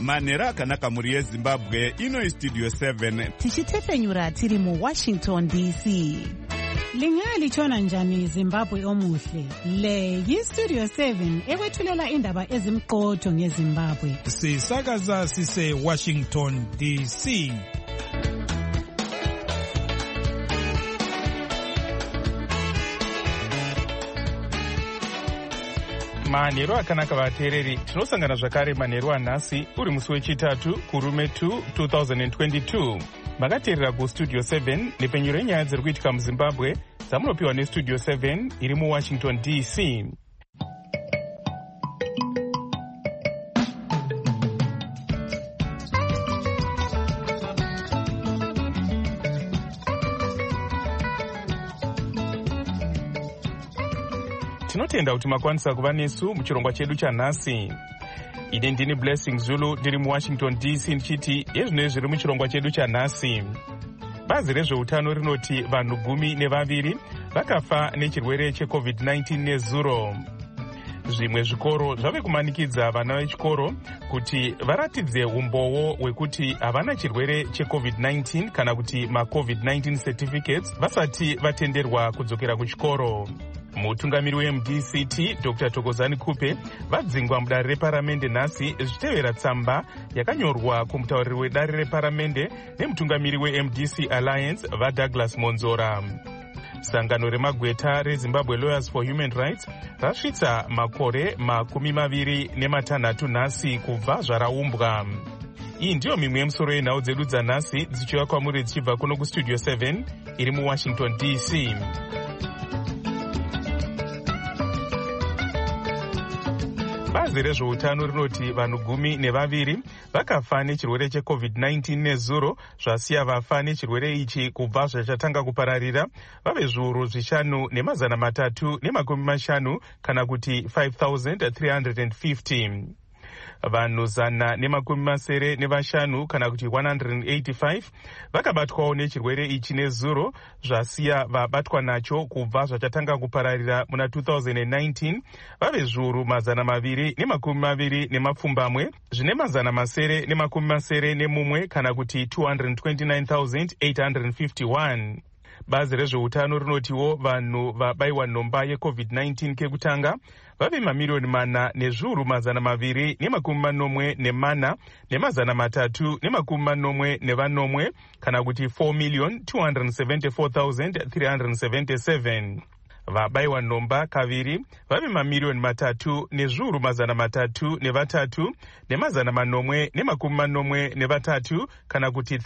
manhero akanaka mhuri yezimbabwe. Ino Studio 7 tichitefenyura tiri muWashington DC. Lingalitshona njani Zimbabwe omuhle? Le yiStudio 7 ekwethulela indaba ezimqotho ngeZimbabwe. Sisakaza sise Washington DC. Manhero akanaka vateereri, tinosangana zvakare manhero anhasi uri musi wechitatu kurume 2 2022. Makateerera kuStudio 7 nepenyuro yenyaya dziri kuitika muZimbabwe dzamunopiwa neStudio 7 iri muWashington DC. Tinotenda kuti makwanisa kuva nesu muchirongwa chedu chanhasi. Ine ndini Blessing Zulu ndiri muWashington DC ndichiti ezvino zviri muchirongwa chedu chanhasi. Bazi rezveutano rinoti vanhu 12 vakafa nechirwere cheCovid-19 nezuro. Zvimwe zvikoro zvave kumanikidza vana vechikoro kuti varatidze umbowo hwekuti havana chirwere cheCovid-19 kana kuti maCovid-19 certificates vasati vatenderwa kudzokera kuchikoro. Mutungamiri weMDCT Dr. Thokozani Kupe vadzingwa mudare reparamende nhasi zvichitevera tsamba yakanyorwa kumutauriri wedare reparamende nemutungamiri weMDC Alliance vaDouglas Monzora. Sangano remagweta reZimbabwe Lawyers for Human Rights rasvitsa makore 26 nhasi kubva zvaraumbwa. Iyi ndiyo mimwe yemusoro yenhau dzedu dzanhasi dzichiva kwamuri dzichibva kuno kuStudio 7 iri muWashington DC. Bazi rezveutano rinoti vanhu 12 vakafa nechirwere cheCovid-19 nezuro, zvasiya vafa nechirwere ichi kubva zvachatanga kupararira vave zviuru 5,350 kana kuti 5,350. Vanhu 175 kana kuti 185 vakabatwawo nechirwere ichi nezuro, zvasiya vabatwa nacho kubva zvachatanga kupararira muna 2019 vave zviuru 220 zvine 971 kana kuti 229,851. Bazi rezveutano rinotiwo vanhu vabayiwa nhomba yeCovid-19 kekutanga vave mamiliyoni 4 nezviuru 244 340 kana kuti 4,274,377. Vabayiwa nhomba kaviri vave mamiliyoni 3 nezviuru 343,843 kana kuti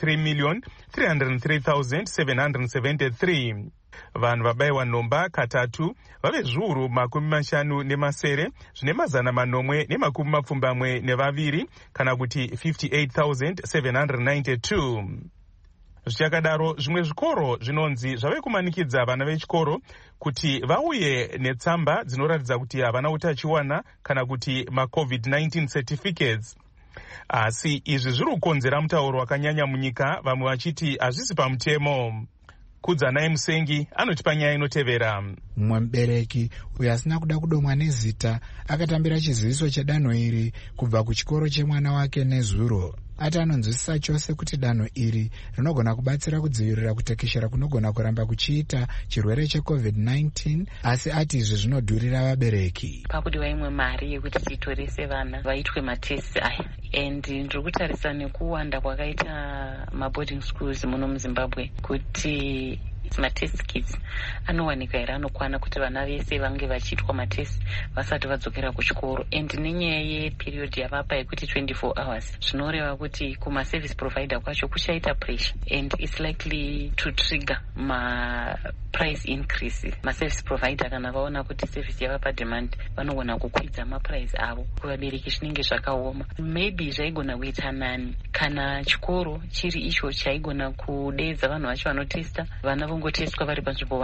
3,303,773. Vanhu vabayiwa nhomba katatu vave zviuru 50 zvine 472 kana kuti 58,792. Zvichakadaro zvimwe zvikoro zvinonzi zvave kumanikidza vana vechikoro kuti vauye netsamba dzinoratidza kuti havana utachiwana kana kuti maCovid-19 certificates. Asi izvi zviri kukonzera mutauro wakanyanya munyika, vamwe vachiti hazvisi pamutemo. Kudzanai Musengi anotipa nyaya inotevera. Mumwe mubereki uyo asina kuda kudomwa nezita akatambira chiziviso chedanho iri kubva kuchikoro chemwana wake nezuro. Ati anonzwisisa chose kuti danho iri rinogona kubatsira kudzivirira kutekeshera kunogona kuramba kuchiita chirwere cheCovid-19, asi ati izvi zvinodhurira vabereki. Pakudiwa imwe mari yekuti titorese vana vaitwe matesti aya, and ndiri kutarisa nekuwanda kwakaita maboarding schools muno muZimbabwe kuti matest kits anowanika here anokwana kuti vana vese vange vachiitwa matest vasati vadzokera kuchikoro, and nenyaya yeperiod yavapa yekuti 24 hours zvinoreva kuti kumaservice provider kwacho kuchaita pressure and it's likely to trigger price increase. Maservice provider kana vaona kuti service yavapa demand vanogona kukwidza maprice avo, kuvabereki zvinenge zvakaoma. Maybe zvaigona kuita nani kana chikoro chiri icho chaigona kudedza vanhu vacho vanotesta, vana vongotestwa vari panzvimbo 1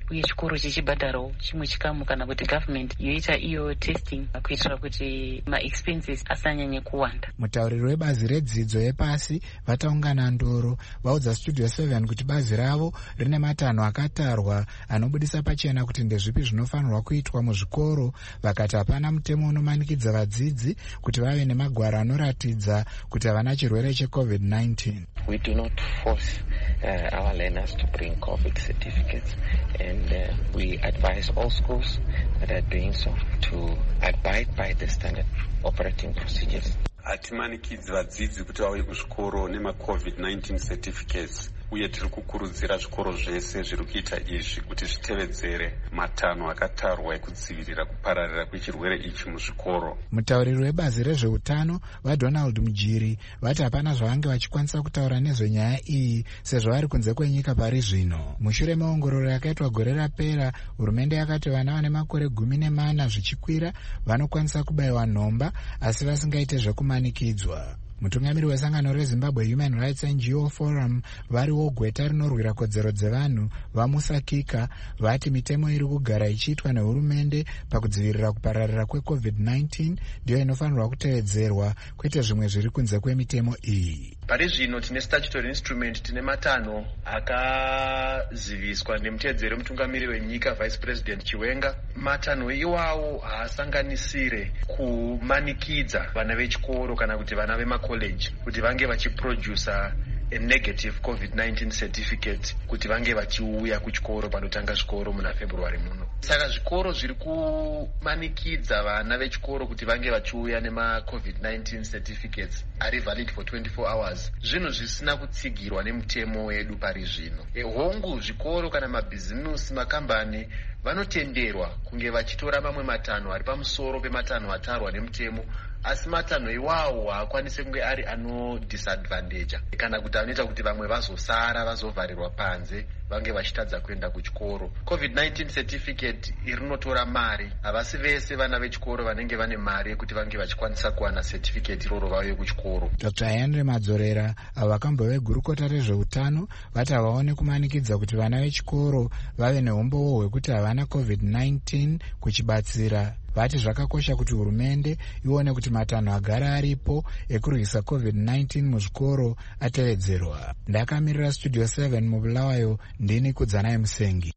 uye chikoro chichibhadharawo chimwe chikamu kana kuti government yoita iyo testing kuitira kuti maexpenses asanyanye kuwanda. Mutauriri webazi redzidzo yepasi vataungana ndoro vaudza Studio 7 kuti bazi ravo rine matanho akatarwa anobudisa pachena kuti ndezvipi zvinofanirwa kuitwa muzvikoro, vakati hapana mutemo unomanikidza vadzidzi kuti vave nemagwaro anoratidza kuti havana chirwere cheCovid-19. We do not force our learners to bring COVID certificates, and we advise all schools that are doing so to abide by the standard operating procedures. Hatimanikidzi vadzidzi kuti vauye kuzvikoro nemaCovid-19 certificates, uye tiri kukurudzira zvikoro zvese zviri kuita izvi kuti zvitevedzere matanho akatarwa ekudzivirira kupararira kwechirwere ichi muzvikoro. Mutauriri webazi rezveutano vaDonald Mujiri vati hapana zvavange vachikwanisa kutaura nezvenyaya iyi sezvo vari kunze kwenyika pari zvino. Mushure meongororo yakaitwa gore rapera, hurumende yakati vana vane makore 14 zvichikwira vanokwanisa kubayiwa nhomba asi vasingaite zvekumanikidzwa. Mutungamiri wesangano reZimbabwe Human Rights NGO Forum variwo gweta rinorwira kodzero dzevanhu vaMusa Kika vati mitemo iri kugara ichiitwa nehurumende pakudzivirira kupararira kweCovid-19 ndiyo inofanirwa kutevedzerwa, kwete zvimwe zviri kunze kwemitemo iyi. Pari zvino tine statutory instrument, tine matanho akaziviswa nemutedzeri mutungamiri wenyika Vice President Chiwenga. Matanho iwawo haasanganisire kumanikidza vana vechikoro kana kuti vana vemakoleji kuti vange vachiprodusa a negative COVID-19 certificate kuti vange vachiuya kuchikoro panotanga zvikoro muna February muno. Saka zvikoro zviri kumanikidza vana vechikoro kuti vange vachiuya nema COVID-19 certificates ari valid for 24 hours. Zvinhu zvisina kutsigirwa nemutemo wedu pari zvino. Hongu zvikoro kana mabhizimusi, makambani vanotenderwa kunge vachitora mamwe matanho ari pamusoro pematanho atarwa nemutemo, asi matanho iwawo haakwanise kunge ari ano disadvantage kana kuti anoita kuti vamwe vazosara vazovharirwa panze vange vachitadza kuenda kuchikoro. COVID-19 certificate irinotora mari, havasi vese vana vechikoro vanenge vane mari yekuti vange vachikwanisa kuwana certificate iroro vauye kuchikoro. Dr. Henry Madzorera avo vakambove gurukota rezveutano vati havaone kumanikidza kuti vana vechikoro vave neumbowo hwekuti havana COVID-19 kuchibatsira. Vati zvakakosha kuti hurumende ione kuti matanho agara aripo ekurwisa COVID-19 muzvikoro atevedzerwa. Ndakamirira Studio 7 muBulawayo, ndini Kudzanai Musengi.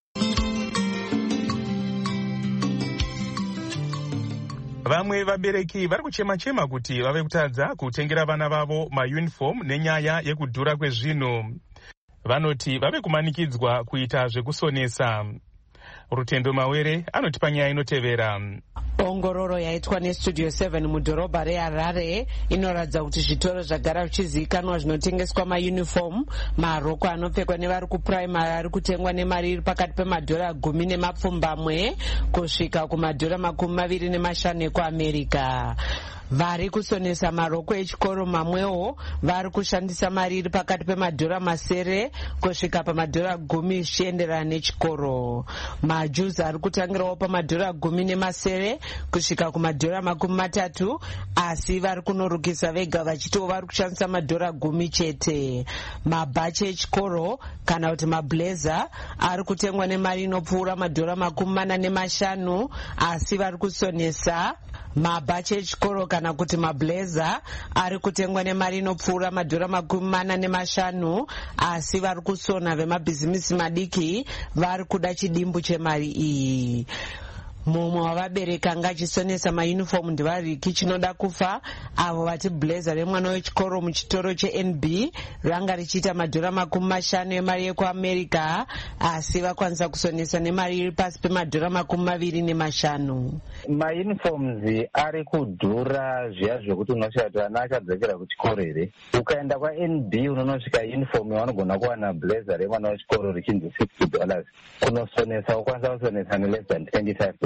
Vamwe vabereki vari kuchema-chema kuti vave kutadza kutengera vana vavo mauniform nenyaya yekudhura kwezvinhu. Vanoti vave kumanikidzwa kuita zvekusonesa. Rutendo Mawere anotipa nyaya inotevera. Ongororo yaitwa neStudio 7 mudhorobha reHarare inoratidza kuti zvitoro zvagara zvichizivikanwa zvinotengeswa mauniform, maroko anopfekwa nevari kupuraimari ari kutengwa nemari iri pakati pemadhora 10 nemapfumbamwe kusvika kumadhora 25 ekuAmerica. Vari kusonesa maroko echikoro mamwewo vari kushandisa mari iri pakati pemadhora 9 kusvika pamadhora 10 zvichienderana nechikoro. Majuzi ari kutangirawo pamadhora 10 kusvika kumadhora 30, asi vari kunorukisa vega vachitiwo vari kushandisa madhora 10 chete. Mabhachi echikoro kana kuti mablazer ari kutengwa nemari inopfuura madhora 45, asi vari kusonesa mabhachi echikoro kana kuti mablazer ari kutengwa nemari inopfuura madhora 45, asi vari kusona vemabhizimisi madiki vari kuda chidimbu chemari iyi. Mumwe wavabereki anga achisonesa mauniform ndivariki chinoda kufa avo vati blazer remwana wechikoro muchitoro cheNB ranga richiita madhora 50 emari yekuAmerica, asi vakwanisa kusonesa nemari iri pasi pemadhora 25. Mauniforms ari kudhura zviya zvokuti unosvika kuti vana achadzokera kuchikoro here. Ukaenda kwaNB unonosvika uniform yavanogona kuwana blazer remwana wechikoro richinzi $60. Kunosonesa ukwanisa kusonesa ne less than $25.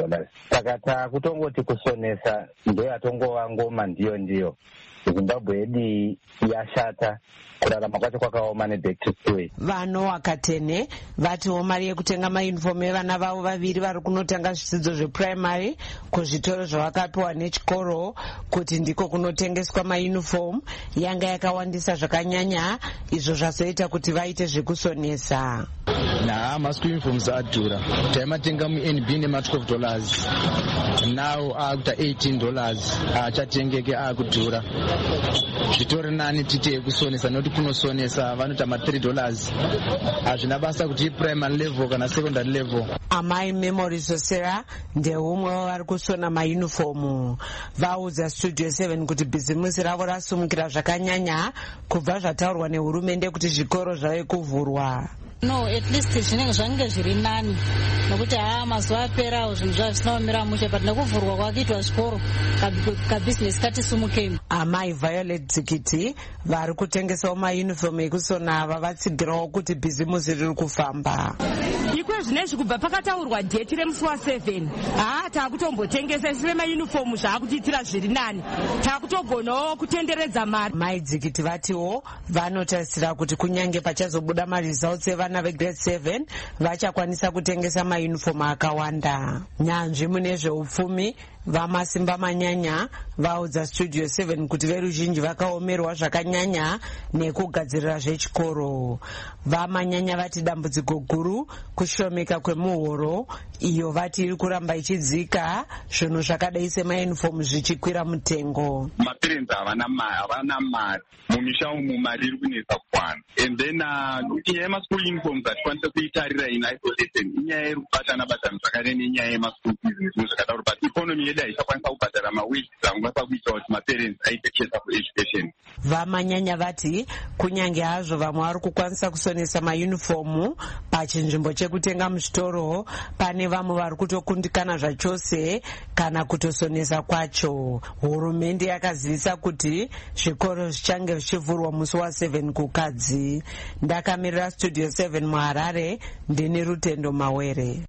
$2. Saka takutongoti kusonesa ndoyatongova ngoma ndiyo. Zimbabwe yedu yashata, kurarama kwacho kwakaoma neback to school. Vano Katene vatiwo mari yekutenga mayunifomu evana vavo vaviri vari kunotanga zvidzidzo zvepuraimary kuzvitoro zvavakapiwa nechikoro kuti ndiko kunotengeswa mayunifomu yanga yakawandisa zvakanyanya, izvo zvazoita kuti vaite zvekusonesa. Maschool uniforms adhura. Taimatenga muNB nema$12. Now akuta $18. Achatengeke akudhura. Zvitori nani tite yekusonesa noti kunosonesa vanota $3. Hazvina basa kuti primary level kana secondary level. Amai Memory Sosera ndeumwe vari kusona mayunifomu. Vaudza Studio 7 kuti bhizimusi ravo rasumukira zvakanyanya kubva zvataurwa nehurumende kuti zvikoro zvave kuvhurwa. No, at least zvinenge zvange zviri nani nokuti mazuva aperawo zvinhu zvazvisina kumira mushe, but nekuvhurwa kwakuitwa zvikoro kabhizinesi katisumukei. Amai Violet Dzikiti vari kutengesawo mayunifomu ekusona ava vatsigirawo kuti bhizimusi riri kufamba. Ikwe zvinezvi kubva pakataurwa dheti remusi wa7 taakutombotengesa isire mayunifomu zvaakutiitira zviri nani, taakutogonawo kutenderedza mari. Mai Dzikiti vatiwo vanotarisira kuti kunyange pachazobuda maresults evana vegrade 7 vachakwanisa kutengesa mayunifomu akawanda. Nyanzvi mune zveupfumi vamasimba manyanya vaudza Studio 7 kuti veruzhinji vakaomerwa zvakanyanya nekugadzirira zvechikoro. Vamanyanya vati dambudziko guru kushomeka kwemuhoro iyo vati iri kuramba ichidzika, zvinhu zvakadai semayunifomu zvichikwira mutengo. Maparents havana mari, mumisha umu mari iri kunetsa kukwana, and then inyaya yemaschool uniforms hatikwanisa kuitarira in isolation. Inyaya yeri kubatana zvakare nenyaya yemaschool fees zvakadaro, but economy yedu haisakwanisa kubhadhara mawage dzangakwanisa kuita kuti maparents aite chesa kueducation. Vamanyanya vati kunyange hazvo vamwe vari kukwanisa kusonesa mayunifomu pachinzvimbo chekutenga muzvitoro, pane vamwe vari kutokundikana zvachose kana kutosonesa kwacho. Hurumende yakazivisa kuti zvikoro zvichange zvichivhurwa musi wa7 kukadzi. Ndakamirira Studio 7 muHarare, ndini Rutendo Mawere.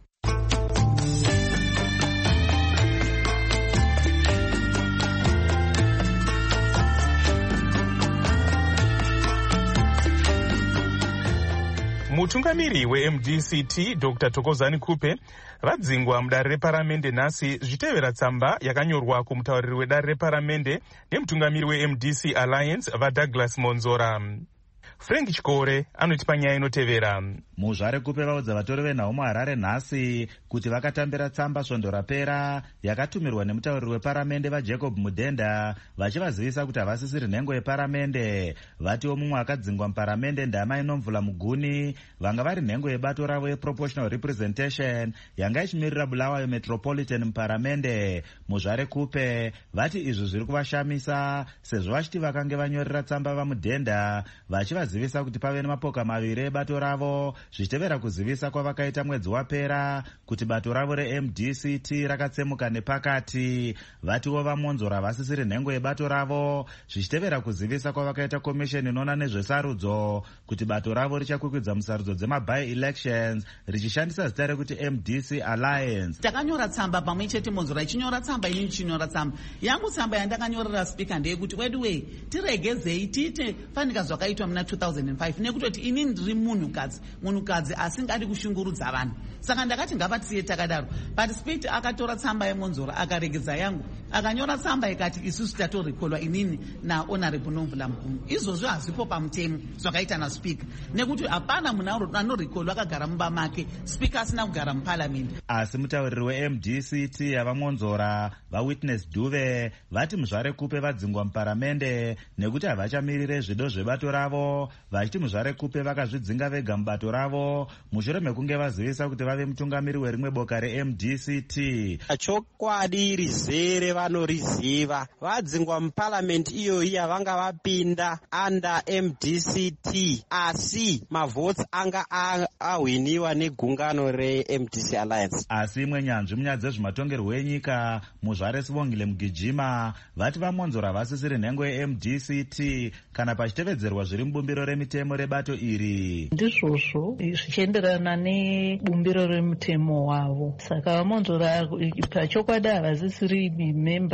Mutungamiri weMDCT Dr. Thokozani Kupe vadzingwa mudare reparamende nhasi zvichitevera tsamba yakanyorwa kumutauriri wedare reparamende nemutungamiri weMDC Alliance vaDouglas Monzora. Frank Chikore anotipa nyaya inotevera. Muzvare Kupe vaudza vatori venhau muHarare nhasi kuti vakatambira tsamba svondo rapera yakatumirwa nemutauriri weparamende vaJacob Mudenda vachivazivisa kuti havasisiri nhengo yeparamende. Vatiwo mumwe akadzingwa muparamende Ndama Inomvula Muguni vanga vari nhengo yebato ravo yeproportional representation yanga ichimirira Bulawayo Metropolitan muparamende. Muzvare Kupe vati izvi zviri kuvashamisa sezvo vachiti vakange vanyorera tsamba vaMudenda vachivazivisa kuti pave nemapoka maviri ebato ravo zvichitevera kuzivisa kwavakaita mwedzi wapera kuti bato ravo reMDCT rakatsemuka nepakati. Vatiwo vaMonzora vasisiri nhengo yebato ravo zvichitevera kuzivisa kwavakaita komisheni inoona nezvesarudzo kuti bato ravo richakwikwidzwa musarudzo dzemaby elections richishandisa zita rekuti MDC Alliance. Takanyora tsamba pamwe chete, Monzora ichinyora tsamba, ini ichinyora tsamba yangu. Tsamba yandakanyorera spika ndeyekuti weduwe tiregezei tiite fanika zvakaitwa muna 2005 nekutoti ini ndiri munhukadzi asingadi kushungurudza vanhu. Saka ndakati ngavatisiye takadaro. But spika akatora tsamba yeMonzora akaregedza yangu, akanyora tsamba ikati isusu tatorikolwa inini naHonorable Nomvula Muguni. Izvozvo hazvipo pamutemo zvakaita naspika, nekuti hapana munhu anorikolwa akagara mumba make, spika asina kugara muparliament. Asi mutauriri weMDCT yavaMonzora vaWitness Duve vati muzvare Kupe vadzingwa muparamende nekuti havachamirire zvido zvebato ravo, vachiti muzvare Kupe vakazvidzinga vega mubato ravo mushure mekunge vazivisa kuti vave mutungamiri werimwe boka reMDCT. Chokwadi rizere vanoriziva. Vadzingwa muparamendi iyoyi yavanga vapinda under MDCT, asi mavhotsi anga ahwiniwa negungano reMDC Alliance. Asi imwe nyanzvi munyaya dzezvematongerwo enyika, Muzvare Sivongile Mugijima, vati vamonzora vasisiri nhengo yeMDCT kana pachitevedzerwa zviri mubumbiro remitemo rebato iri. Ndizvozvo zvichienderana nebumbiro remutemo wavo, saka vamonzora pachokwadi havasisiri memba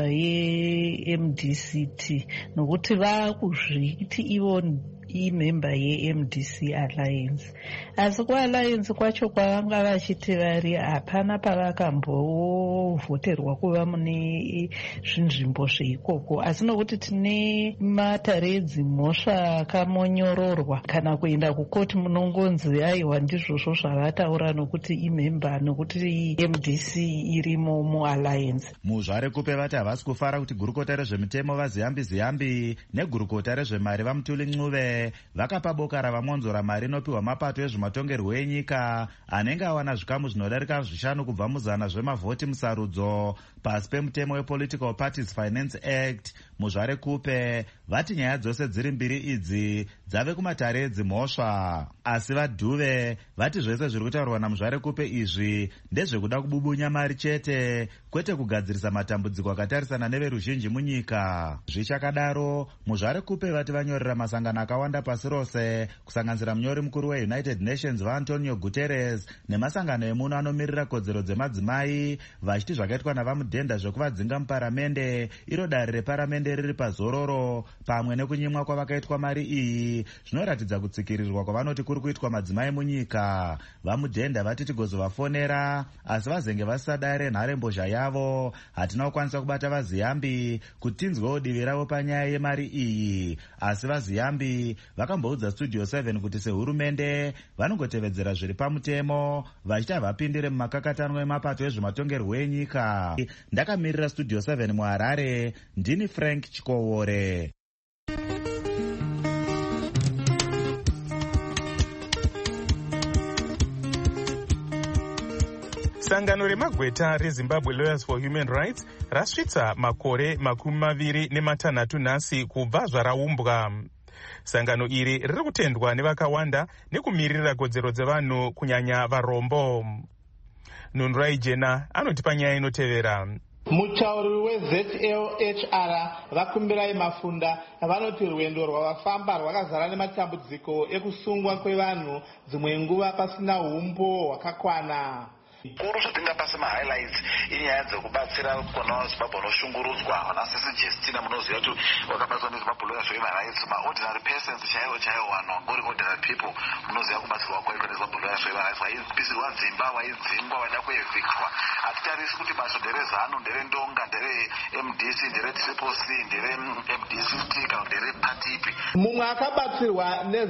yeMDCT nokuti vakuzviti ivo imemba yeMDC Alliance. Asi kualliance kwacho kwavanga vachiti vari hapana pavakambovhoterwa kuva mune zvinzvimbo zveikoko, asi nokuti tine mataredzi mhosva akamonyororwa kana kuenda kukoti munongonzi aiwa ndizvozvo zvavataura nokuti imemba nokuti MDC irimo mualliance. Muzvare Kupe vati havasi kufara kuti gurukota rezvemitemo vaZiyambi negurukota rezvemari vaMutuli Ncuve vakapa boka ravamonzora mari inopiwa mapato ezvematongerwo enyika anenge awana zvikamu zvinodarika 5 kubva muzana zvemavhoti musarudzo pasi pemutemo wePolitical Parties Finance Act. Muzvare Kupe vati nyaya dzose dziri mbiri idzi dzave kumataredzi mhosva, asi vaDhuve vati zvese zviri kutaurwa naMuzvare Kupe izvi ndezvekuda kububunya mari chete, kwete kugadzirisa matambudziko akatarisana neveruzhinji munyika. Zvichakadaro, Muzvare Kupe vati vanyorera masangano akawanda pasi rose kusanganisira munyori mukuru weUnited Nations vaAntonio Guterres nemasangano emuno anomirira kodzero dzemadzimai, vachiti zvakaitwa navamudhenda zvekuvadzinga muparamende, iro dare reparamende riri pazororo, pamwe nekunyimwa kwavakaitwa mari iyi zvinoratidza kutsikirirwa kwavanoti kuri kuitwa madzimai munyika. Vamudhenda vati tigozovafonera, asi vazenge vasisa dare renharembozha yavo, hatina kukwanisa kubata vaZiyambi kuti tinzwewo divi ravo panyaya yemari iyi. Asi vaZiyambi vakamboudza Studio 7 kuti sehurumende vanongotevedzera zviri pamutemo, vachiti havapindire mumakakatanwa emapato ezvematongerwo enyika. Ndakamirira Studio 7 muHarare, ndini Frank Chikowore. Sangano remagweta reZimbabwe Lawyers for Human Rights rasvitsa makore 26 nhasi kubva zvaraumbwa. Sangano iri riri kutendwa nevakawanda nekumirira kodzero dzevanhu kunyanya varombo. Nunrai Jena anotipa nyaya inotevera. Mutauri weZLHR vakumbirai Mafunda vanoti rwendo rwavafamba rwakazara nematambudziko ekusungwa kwevanhu dzimwe nguva pasina umbo hwakakwana. Kuru zvatingapa semahighlights inyaya dzekubatsira kuna vaZimbabwe vanoshungurudzwa, vanasisi Justina munoziva kuti vakabatsirwa neZimbabwe Lawyers for Human Rights, maordinary persons chaivo vanhu vangori ordinary people, munoziva kubatsirwa kwaitwa neZimbabwe Lawyers for Human Rights, vaipisirwa dzimba, vaidzingwa, vaida kuevictwa. Hatitarisi kuti basa nderezanu, nderendonga, ndereMDC, ndereCCC, ndereMDCT kana nderepati ipi. Mumwe akabatsirwa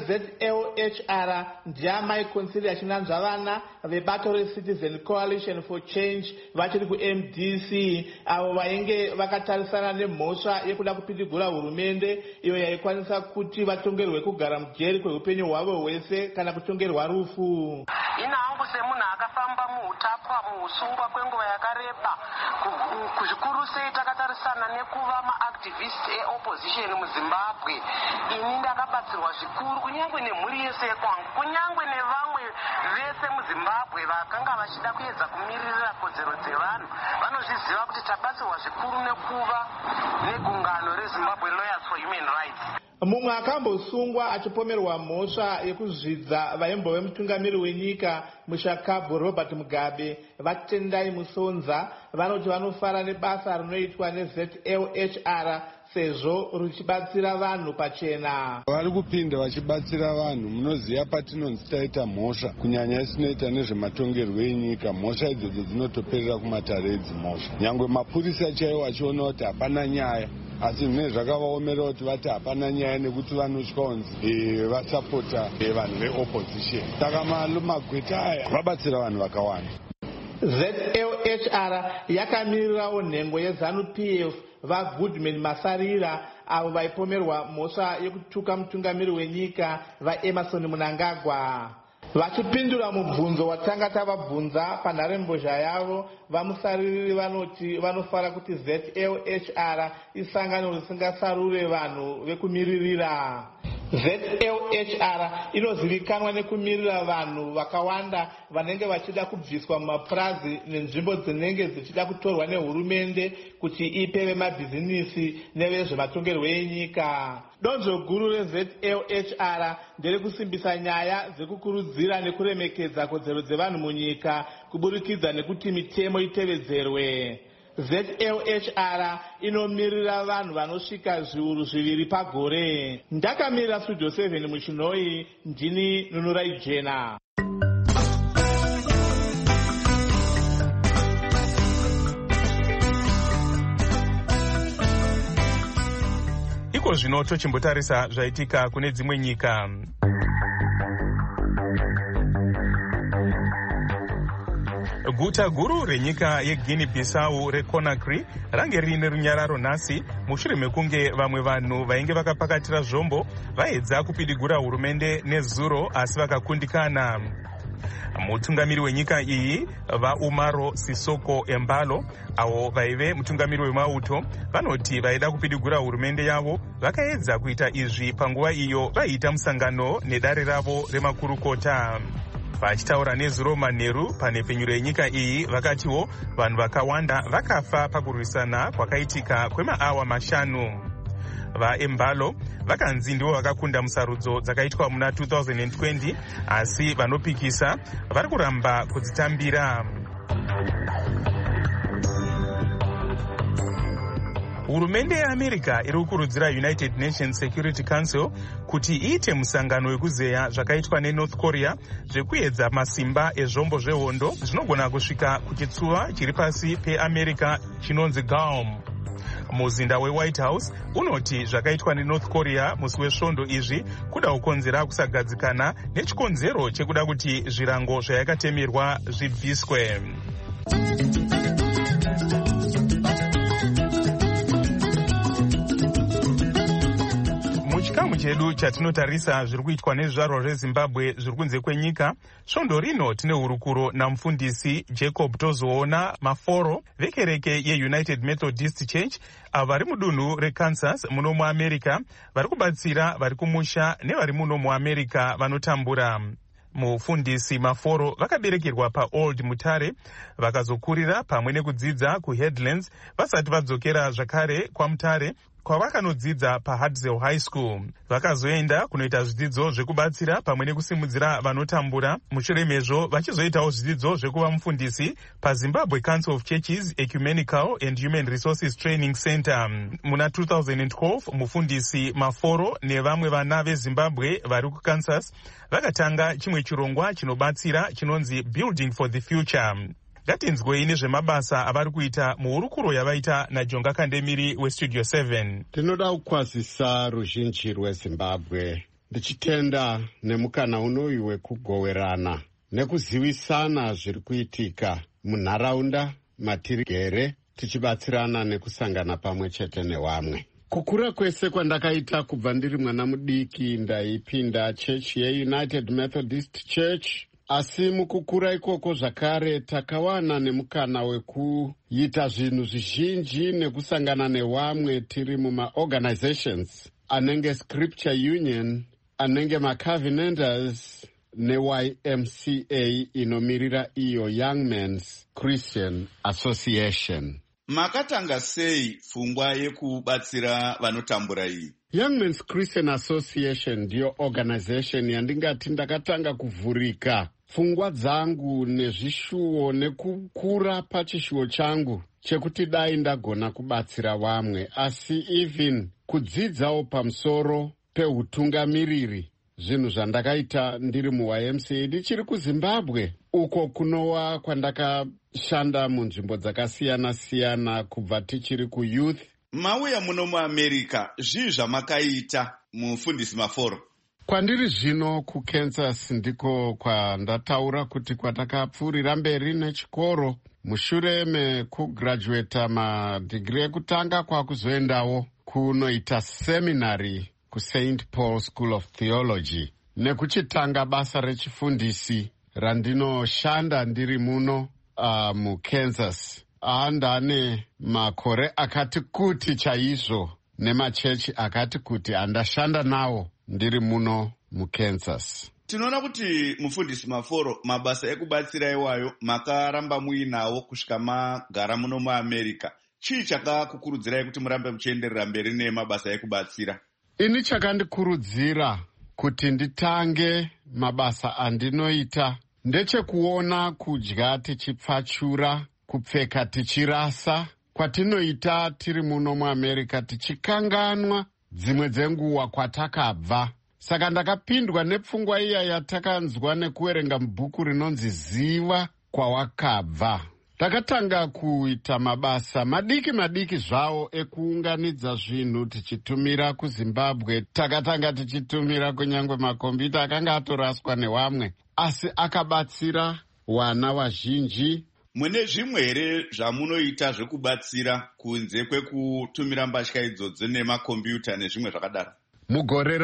neZLHR ndiamai Consilia Chinanzvavana vebato reCitizen Coalition for Change vachiri kuMDC, avo vainge vakatarisana nemhosva yekuda kupitigura hurumende iyo yaikwanisa kuti vatongerwe kugara mujeri kweupenyu hwavo hwese kana kutongerwa rufu. Ina hangu semunhu akafamba muutapwa muusungwa kwenguva yakareba, kuzvikuru sei takatarisana nekuva maactivist eopposition muZimbabwe. Ini ndakabatsirwa zvikuru kunyangwe nemhuri yese yekwangu, kunyangwe nevamwe vese muZimbabwe vakanga vachida kuedza kumirira kodzero dzevanhu vanozviziva kuti tabatsirwa zvikuru nekuva negungano reZimbabwe Lawyers for Human Rights. Mumwe akambosungwa achipomerwa mhosva yekuzvidza vaimbove mutungamiri wenyika muShakabvu Robert Mugabe vaTendai Musonza vanoti vanofara nebasa rinoitwa neZLHR sezvo ruchibatsira vanhu pachena. Vari kupinda vachibatsira vanhu, munoziva patinonzi taita mhosva kunyanya isinoita nezvematongerwo enyika, mhosva idzodzo dzinotoperera kumataredzi mhosva. Nyangwe mapurisa chaiwo achiona kuti hapana nyaya, asi zvimwe zvakavaomera kuti vati hapana nyaya nekuti vanotya kunzi vasapota vanhu veopposition. Saka magweta aya vabatsira vanhu vakawanda. ZLHR yakamirirawo nhengo yeZANU-PF vaGoodman Masarira avo vaipomerwa mhosva yekutuka mutungamiri wenyika vaEmerson Mnangagwa. Vachipindura mubvunzo watanga tavabvunza panharembozha yavo, vamusaruriri vanoti vanofara kuti ZLHR isangano risingasarure vanhu vekumiririra. ZLHR inozivikanwa nekumirira vanhu vakawanda vanenge vachida kubviswa mumapurazi nenzvimbo dzinenge dzichida kutorwa nehurumende kuti ipe vemabhizinisi nevezvematongerwo enyika. Donzvo guru reZLHR nderekusimbisa nyaya dzekukurudzira nekuremekedza kodzero dzevanhu munyika kuburikidza nekuti mitemo itevedzerwe. ZLHR inomirira vanhu vanosvika zviuru 2 pagore. Ndakamirira Studio 7 muchinhoi, ndini Nunurai Jena. Iko zvino tochimbotarisa zvaitika kune dzimwe nyika. Guta guru renyika yeGuinea Bissau reConakry range rine runyararo nhasi mushure mekunge vamwe vanhu vainge vakapakatira zvombo vaedza kupidigura hurumende nezuro asi vakakundikana. Mutungamiri wenyika iyi vaUmaro Sisoko Embalo, avo vaive mutungamiri wemauto, vanoti vaida kupidigura hurumende yavo vakaedza kuita izvi panguva iyo vaiita musangano nedare ravo remakurukota. Vachitaura nezuro manheru panhepfenyuro yenyika iyi vakatiwo vanhu vakawanda vakafa pakurwisana kwakaitika kwemaawa 5. VaEmbalo vakanzi ndivo vakakunda musarudzo dzakaitwa muna 2020, asi vanopikisa vari kuramba kudzitambira. Hurumende yeAmerica iri kukurudzira United Nations Security Council kuti iite musangano wekuzeya zvakaitwa neNorth Korea zvekuedza masimba ezvombo zvehondo zvinogona kusvika kuchitsuva chiri pasi peAmerica chinonzi Guam. Muzinda weWhite House unoti zvakaitwa neNorth Korea musi wesvondo izvi kuda kukonzera kusagadzikana nechikonzero chekuda kuti zvirango zvayakatemerwa zvibviswe. Muchikamu chedu chatinotarisa zviri kuitwa nezvizvarwa zveZimbabwe zviri kunze kwenyika, svondo rino tine hurukuro namufundisi Jacob Tozoona Maforo vekereke yeUnited Methodist Church avo vari mudunhu reKansas muno muAmerica vari kubatsira vari kumusha nevari muno muAmerica vanotambura. Mufundisi Maforo vakaberekerwa paOld Mutare vakazokurira pamwe nekudzidza kuHeadlands vasati vadzokera zvakare kwaMutare kwavakanodzidza paHartsdale High School. Vakazoenda kunoita zvidzidzo zvekubatsira pamwe nekusimudzira vanotambura. Mushure mezvo vachizoitawo zvidzidzo zvekuva mufundisi paZimbabwe Council of Churches Ecumenical and Human Resources Training Center. Muna 2012 mufundisi Maforo nevamwe vana veZimbabwe vari kuKansas vakatanga chimwe chirongwa chinobatsira chinonzi Building for the Future. Ngatinzwei nezvemabasa avari kuita muhurukuro yavaita naJonga Kandemiri weStudio 7. Tinoda kukwazisa ruzhinji rweZimbabwe ndichitenda nemukana unoyu wekugoverana nekuzivisana zviri kuitika munharaunda matirigere tichibatsirana nekusangana pamwe chete nevamwe. Kukura kwese kwandakaita kubva ndiri mwana mudiki ndaipinda chechi yeUnited Methodist Church. Asi mukukura ikoko zvakare takawana nemukana wekuita zvinhu zvizhinji nekusangana nevamwe tiri mumaorganizations anenge Scripture Union, anenge maCovenanters neYMCA inomirira iyo Young Men's Christian Association. Makatanga sei pfungwa yekubatsira vanotambura iyi? Young Men's Christian Association ndiyo organization yandingati ndakatanga kuvhurika pfungwa dzangu nezvishuwo nekukura pachishuwo changu chekuti dai ndagona kubatsira vamwe, asi even kudzidzawo pamusoro peutungamiriri, zvinhu zvandakaita ndiri muYMCA ndichiri kuZimbabwe, uko kunowa kwandakashanda munzvimbo dzakasiyana-siyana kubva tichiri kuyouth. Mauya muno muAmerica, zvii zvamakaita mufundisi Maforo? Kwandiri zvino kuKansas ndiko kwandataura kuti kwatakapfuurira mberi nechikoro. Mushure mekugraduata madhigiri ekutanga kwakuzoendawo kunoita seminary kuSt. Paul School of Theology nekuchitanga basa rechifundisi randinoshanda ndiri muno mukansas. Andane makore akati kuti chaizvo nemachechi akati kuti andashanda nawo ndiri muno mukansas. Tinoona kuti mufundisi Maforo, mabasa ekubatsira iwayo makaramba muinawo kusvika magara muno muAmerica. Chii chakakukurudzirai kuti murambe muchienderera mberi nemabasa ekubatsira? Ini chakandikurudzira kuti nditange mabasa andinoita ndechekuona kudya tichipfachura, kupfeka tichirasa, kwatinoita tiri muno muAmerica tichikanganwa dzimwe dzenguwa kwatakabva. Saka ndakapindwa nepfungwa iya yatakanzwa nekuverenga mubhuku rinonzi Ziva kwawakabva. Takatanga kuita mabasa madiki zvawo ekuunganidza zvinhu tichitumira kuZimbabwe. Takatanga tichitumira kunyangwe makombiyuta akanga atoraswa nevamwe, asi akabatsira wana vazhinji. Mune zvimwe here zvamunoita zvekubatsira kunze kwekutumira mbatya idzodzo nemakombiyuta nezvimwe zvakadaro? Mugore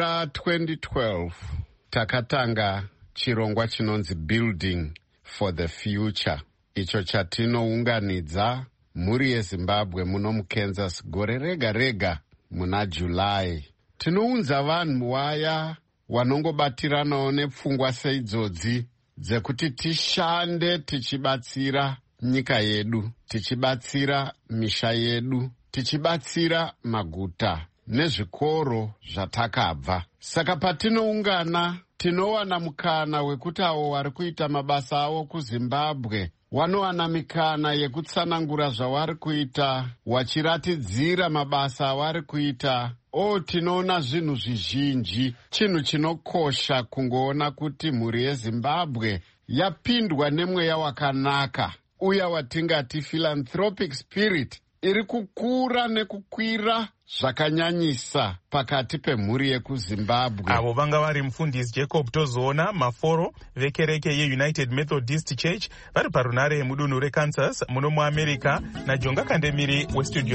ra2012 takatanga chirongwa chinonzi Building for the Future, icho chatinounganidza mhuri yeZimbabwe muno mukansas gore rega rega muna July. Tinounza vanhu vaya vanongobatiranawo nepfungwa seidzodzi dzekuti tishande tichibatsira nyika yedu, tichibatsira misha yedu, tichibatsira maguta nezvikoro zvatakabva. Saka patinoungana tinowana mukana wekuti avo vari kuita mabasa avo kuZimbabwe wanowana mikana yekutsanangura zvavari kuita, wachiratidzira mabasa avari kuita. Tinoona zvinhu zvizhinji. Chinhu chinokosha kungoona kuti mhuri yeZimbabwe yapindwa nemweya wakanaka, uya watingati philanthropic spirit iri kukura nekukwira zvakanyanyisa pakati pemhuri yekuZimbabwe. Avo vanga vari mufundisi Jacob Tozoona Maforo vekereke yeUnited Methodist Church vari parunare mudunhu reKansas muno muAmerica, naJonga Kandemiri weStudio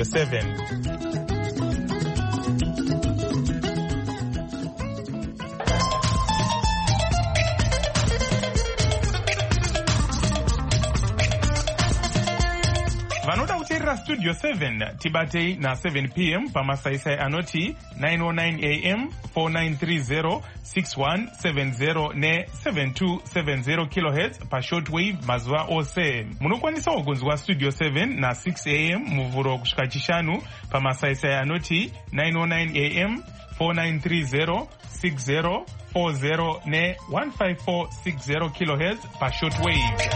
7. Vanoda kuteerera Studio 7 tibatei na7 p.m. pamasaisai anoti 909 am 4930 6170 ne7270 kHz pashortwave mazuva ose. Munokwanisawo kunzwa Studio 7 na6 am muvhuro kusvika chishanu pamasaisai anoti 909 am 4930 6040 ne15460 kHz pashortwave.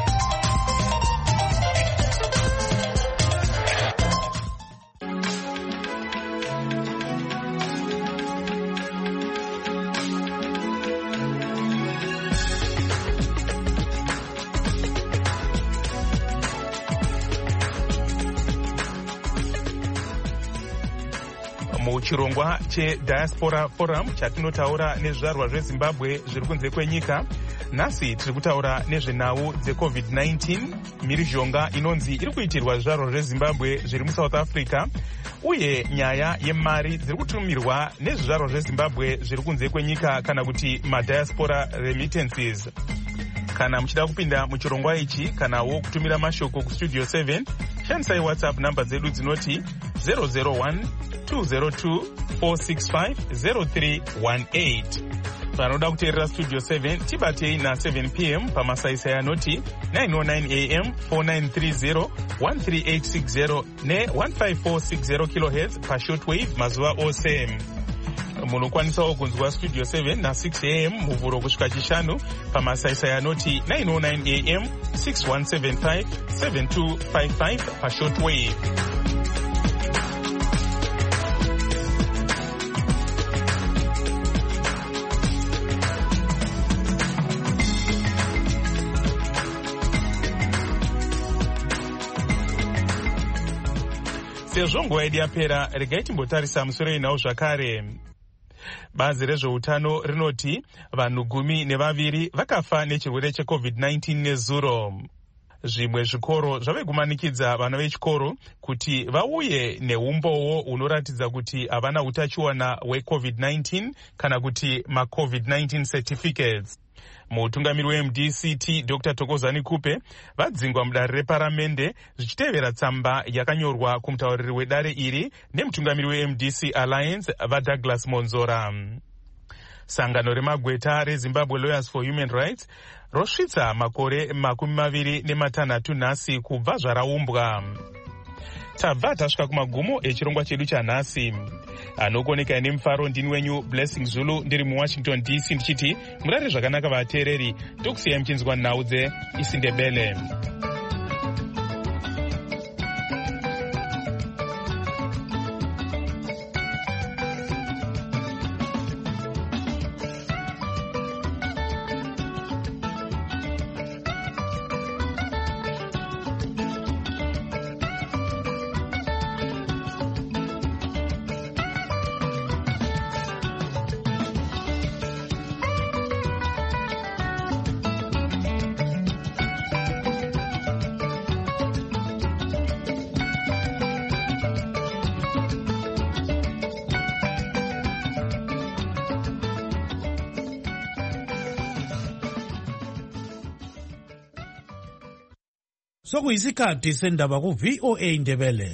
Muchirongwa cheDiaspora Forum chatinotaura nezvizvarwa zveZimbabwe zviri kunze kwenyika, nhasi tiri kutaura nezvenhau dzeCovid-19, mhirizhonga inonzi iri kuitirwa zvizvarwa zveZimbabwe zviri muSouth Africa, uye nyaya yemari dziri kutumirwa nezvizvarwa zveZimbabwe zviri kunze kwenyika kana kuti madiaspora remittances. Kana muchida kupinda muchirongwa ichi kanawo kutumira mashoko kuStudio 7, shandisai WhatsApp namba dzedu dzinoti 001 202 465 0318. Vanoda kuteerera Studio 7 tibatei na7 p.m. pamasaisai anoti 909 am 4930 13860 ne15460 kHz pashortwave mazuva ose. Munokwanisawo kunzwa Studio 7 na6 am muvhuro kusvika chishanu pamasaisai anoti 909 am 6175 7255 pashortwave. Sezvo nguva yedu yapera, regai timbotarisa musoro inawo zvakare. Bazi rezveutano rinoti vanhu 12 vakafa nechirwere cheCovid-19 nezuro. zvimwe zvikoro zvave kumanikidza vana vechikoro kuti vauye neumbowo unoratidza kuti havana utachiona hweCovid-19 kana kuti maCovid-19 certificates. Mutungamiri weMDCT Dr. Thokozani Kupe vadzingwa mudare reparamende zvichitevera tsamba yakanyorwa kumutauriri wedare iri nemutungamiri weMDC Alliance vaDouglas Monzora. Sangano remagweta reZimbabwe Lawyers for Human Rights rosvitsa makore 26 nhasi kubva zvaraumbwa. Tabva tasvika kumagumo echirongwa chedu chanhasi. Anokoneka nemufaro ndini wenyu Blessing Zulu ndiri muWashington DC ndichiti murare zvakanaka vateereri, tokusiyai muchinzwa naudze isindebele. Sokuyisikhathi sendaba ku-VOA Indebele.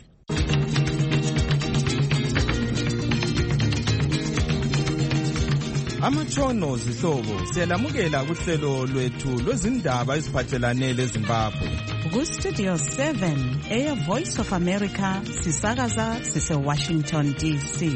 Amatshono zihlobo siyalamukela kuhlelo lwethu lwezindaba eziphathelane leZimbabwe. Ku-Studio 7 Air Voice of America sisakaza sise-Washington DC.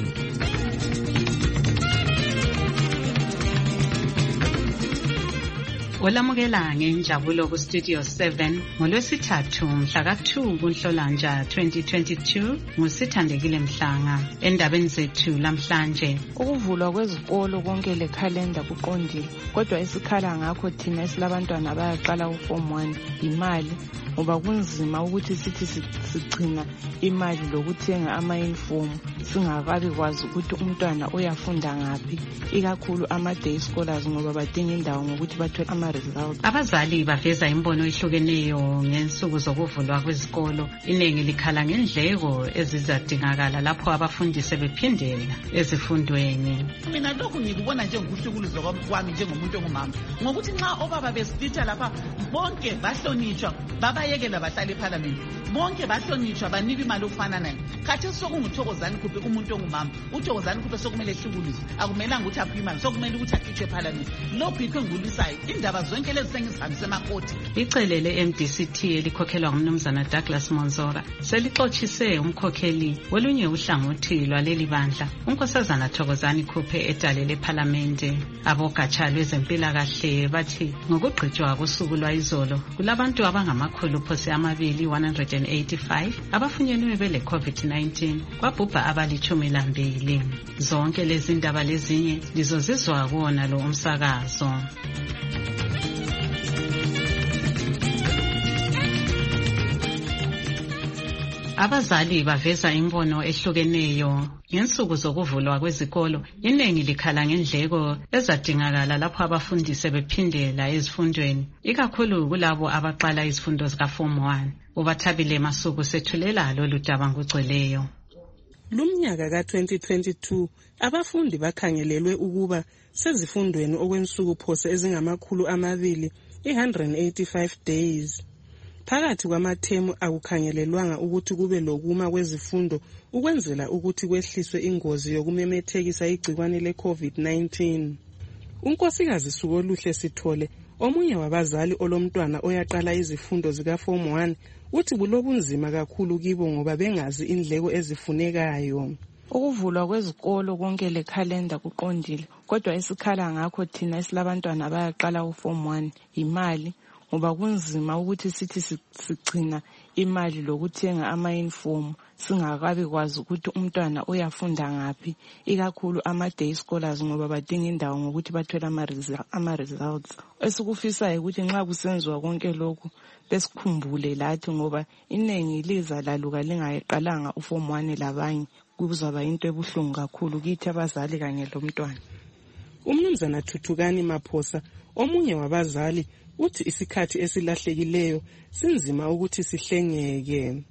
Olamukela ngenjabulo ku-Studio 7 ngolwesithathu mhla ka-2 kuNhlolanja 2022 ngusithandekile Mhlanga. Endabeni zethu lamhlanje, ukuvulwa kwezikolo konke lekhalenda kuqondile, kodwa esikhala ngakho thina esilabantwana bayaqala uForm 1 imali, ngoba kunzima ukuthi sithi sigcina imali lokuthenga ama-uniform singakabi kwazi ukuthi umntwana uyafunda ngaphi, ikakhulu ama-day scholars ngoba badinga indawo ngokuthi bathole ama-results. Abazali baveza imbono ehlukeneyo ngensuku zokuvulwa kwezikolo. Iningi likhala ngendleko ezizadingakala lapho abafundi sebephindela ezifundweni. Mina lokhu ngikubona njengokuhlukuluzwa kwami njengomuntu ongumama, ngokuthi nxa obaba besitha lapha bonke bahlonitshwa babayekela bahlala eParliament, bonke bahlonitshwa banikwa imali ofana nayo. Khathi sokunguthokozani Kupe umuntu ongumama, uThokozani Kupe sokumele ehlukuluzwe, akumelanga ukuthi aphe imali, sokumele ukuthi akhitshwe eParliament. Lokhu yikho engulisayo, indaba zonke lezi sengizihambise emakoti. Icele le-MDCT elikhokhelwa ngumnumzana Douglas Monzora selixothise umkhokheli wolunye uhlangothi lwaleli bandla, unkosazana Thokozani Kupe edale leParlamente. Abogatsha lwezempilakahle bathi ngokugqitshwa kosuku lwayizolo kulabantu abangamakhulu phose 185 abafunyenwe bele COVID-19, kwabhubha abali-12. Zonke lezi ndaba lezinye lizozizwa kuwona lo umsakazo. Abazali baveza imbono ehlukeneyo ngensuku zokuvulwa kwezikolo. Iningi likhala ngendleko ezadingakala lapho abafundi sebephindela ezifundweni, ikakhulu kulabo abaqala izifundo zikaForm 1. Ubathabile Masuku sethulela lolu daba ngugcweleyo. Lumnyaka ka-2022 abafundi bakhangelelwe ukuba sezifundweni okwensuku phose ezingamakhulu 185 days. Phakathi kwamathemu akukhangelelwanga ukuthi kube lokuma kwezifundo ukwenzela ukuthi kwehliswe ingozi yokumemethekisa igcikwane le-COVID-19. Unkosikazi Sukoluhle Sithole, omunye wabazali olomntwana oyaqala izifundo zikaForm 1, uthi kulobunzima kakhulu kibo ngoba bengazi indleko ezifunekayo. Ukuvulwa kwezikolo konke lekhalenda kuqondile, kodwa esikhala ngakho thina esilabantwana bayaqala uForm 1 imali, ngoba kunzima ukuthi sithi sigcina imali lokuthenga ama-uniform singakabi kwazi ukuthi umntwana uyafunda ngaphi, ikakhulu ama-day scholars ngoba badinga indawo ngokuthi bathole ama-results. Esikufisayo ukuthi nxa kusenziwa konke lokhu besikhumbule lathi, ngoba iningi liza laluka lingayiqalanga uForm 1 labanye, kuzaba into ebuhlungu kakhulu kithi abazali kanye lomntwana. Umnumzana Thuthukani Maphosa, omunye wabazali, uthi isikhathi esilahlekileyo sinzima ukuthi sihlengeke.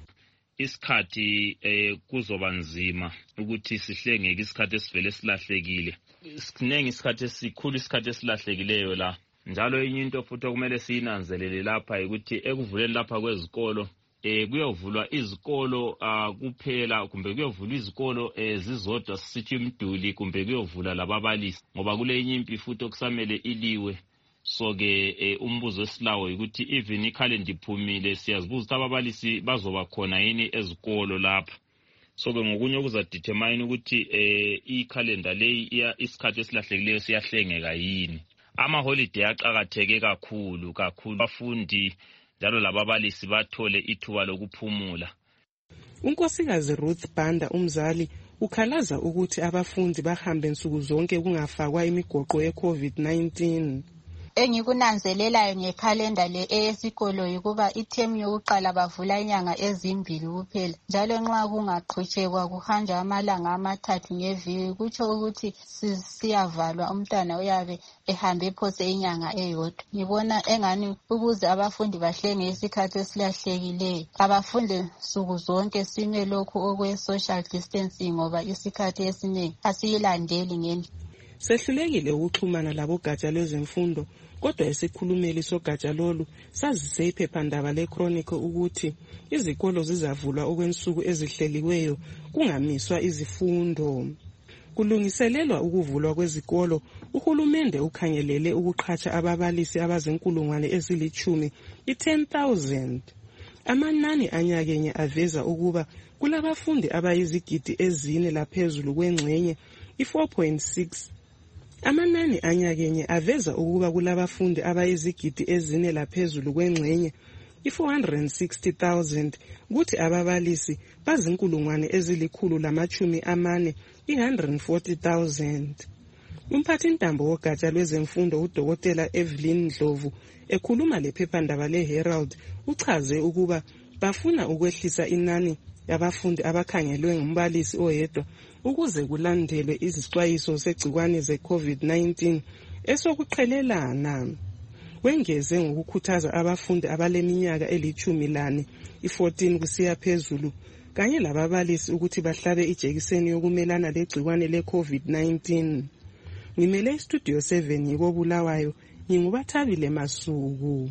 Isikhathi kuzoba nzima ukuthi sihlengeke isikhathi esivele silahlekile. Siningi isikhathi esikhulu, isikhathi esilahlekileyo la. Njalo enye into futhi okumele siyinanzelele lapha ukuthi ekuvuleni lapha kwezikolo kuyovulwa izikolo kuphela, kumbe kuyovulwa izikolo zizodwa sithi imduli, kumbe kuyovula lababalisi, ngoba kule nyimpi futhi okusamele iliwe. So-ke umbuzo esilawo ukuthi even ikhalenda iphumile, siyazibuza ukuthi ababalisi bazoba khona yini ezikolo lapha. So-ke ngokunye okuzadetermine ukuthi ikhalenda leyi isikhathi esilahlekileyo siyahlengeka yini. Ama-holiday aqakatheke kakhulu. Abafundi njalo lababalisi bathole ithuba lokuphumula. Unkosikazi Ruth Banda, umzali, ukhalaza ukuthi abafundi bahambe nsuku zonke kungafakwa imigoqo ye-COVID-19. Engikunanzelelayo ngekhalenda le eyesikolo yikuba ithemu yokuqala bavula inyanga ezimbili kuphela, njalo nxa kungaqhutshekwa kuhanjwa amalanga 3 ngeviki, kutsho ukuthi siyavalwa, umntwana uyabe ehambe phose inyanga eyodwa. Ngibona engani ukuze abafundi bahlenge isikhathi esilahlekileyo, abafundi nsuku zonke sime lokhu okwe-social distancing, ngoba isikhathi esinengi asiyilandeli ngendlela. Sehlulekile ukuxhumana labogatsha lwezemfundo, kodwa isikhulumeli sogatsha lolu sazise iphephandaba le-Chronicle ukuthi izikolo zizavulwa okwensuku ezihleliweyo kungamiswa izifundo. Kulungiselelwa ukuvulwa kwezikolo, uhulumende ukhangelele ukuqhatsha ababalisi abazinkulungwane ezilithumi, 10,000. Amanani anyakenye aveza ukuba kulabafundi abayizigidi 4 laphezulu kwengxenye, 4.6. Amanani anyakenye aveza ukuba kulabafundi abayizigidi 4 laphezulu kwengxenye, 460,000, kuthi ababalisi bazinkulungwane ezili-140, 140,000. Umphathintambo wogatsha lwezemfundo uDokotela Evelyn Ndlovu ekhuluma lephephandaba le-Herald uchaze ukuba bafuna ukwehlisa inani yabafundi abakhangelwe ngumbalisi oyedwa ukuze kulandelwe izixwayiso zegcikwane ze-COVID-19 esokuqhelelana. Wengeze ngokukhuthaza abafundi abaleminyaka eli-14 kusiya phezulu kanye lababalisi ukuthi bahlabe ijekiseni yokumelana legcikwane le-COVID-19. Ngimele iStudio 7 ngikobulawayo, ngingubathabile Masuku.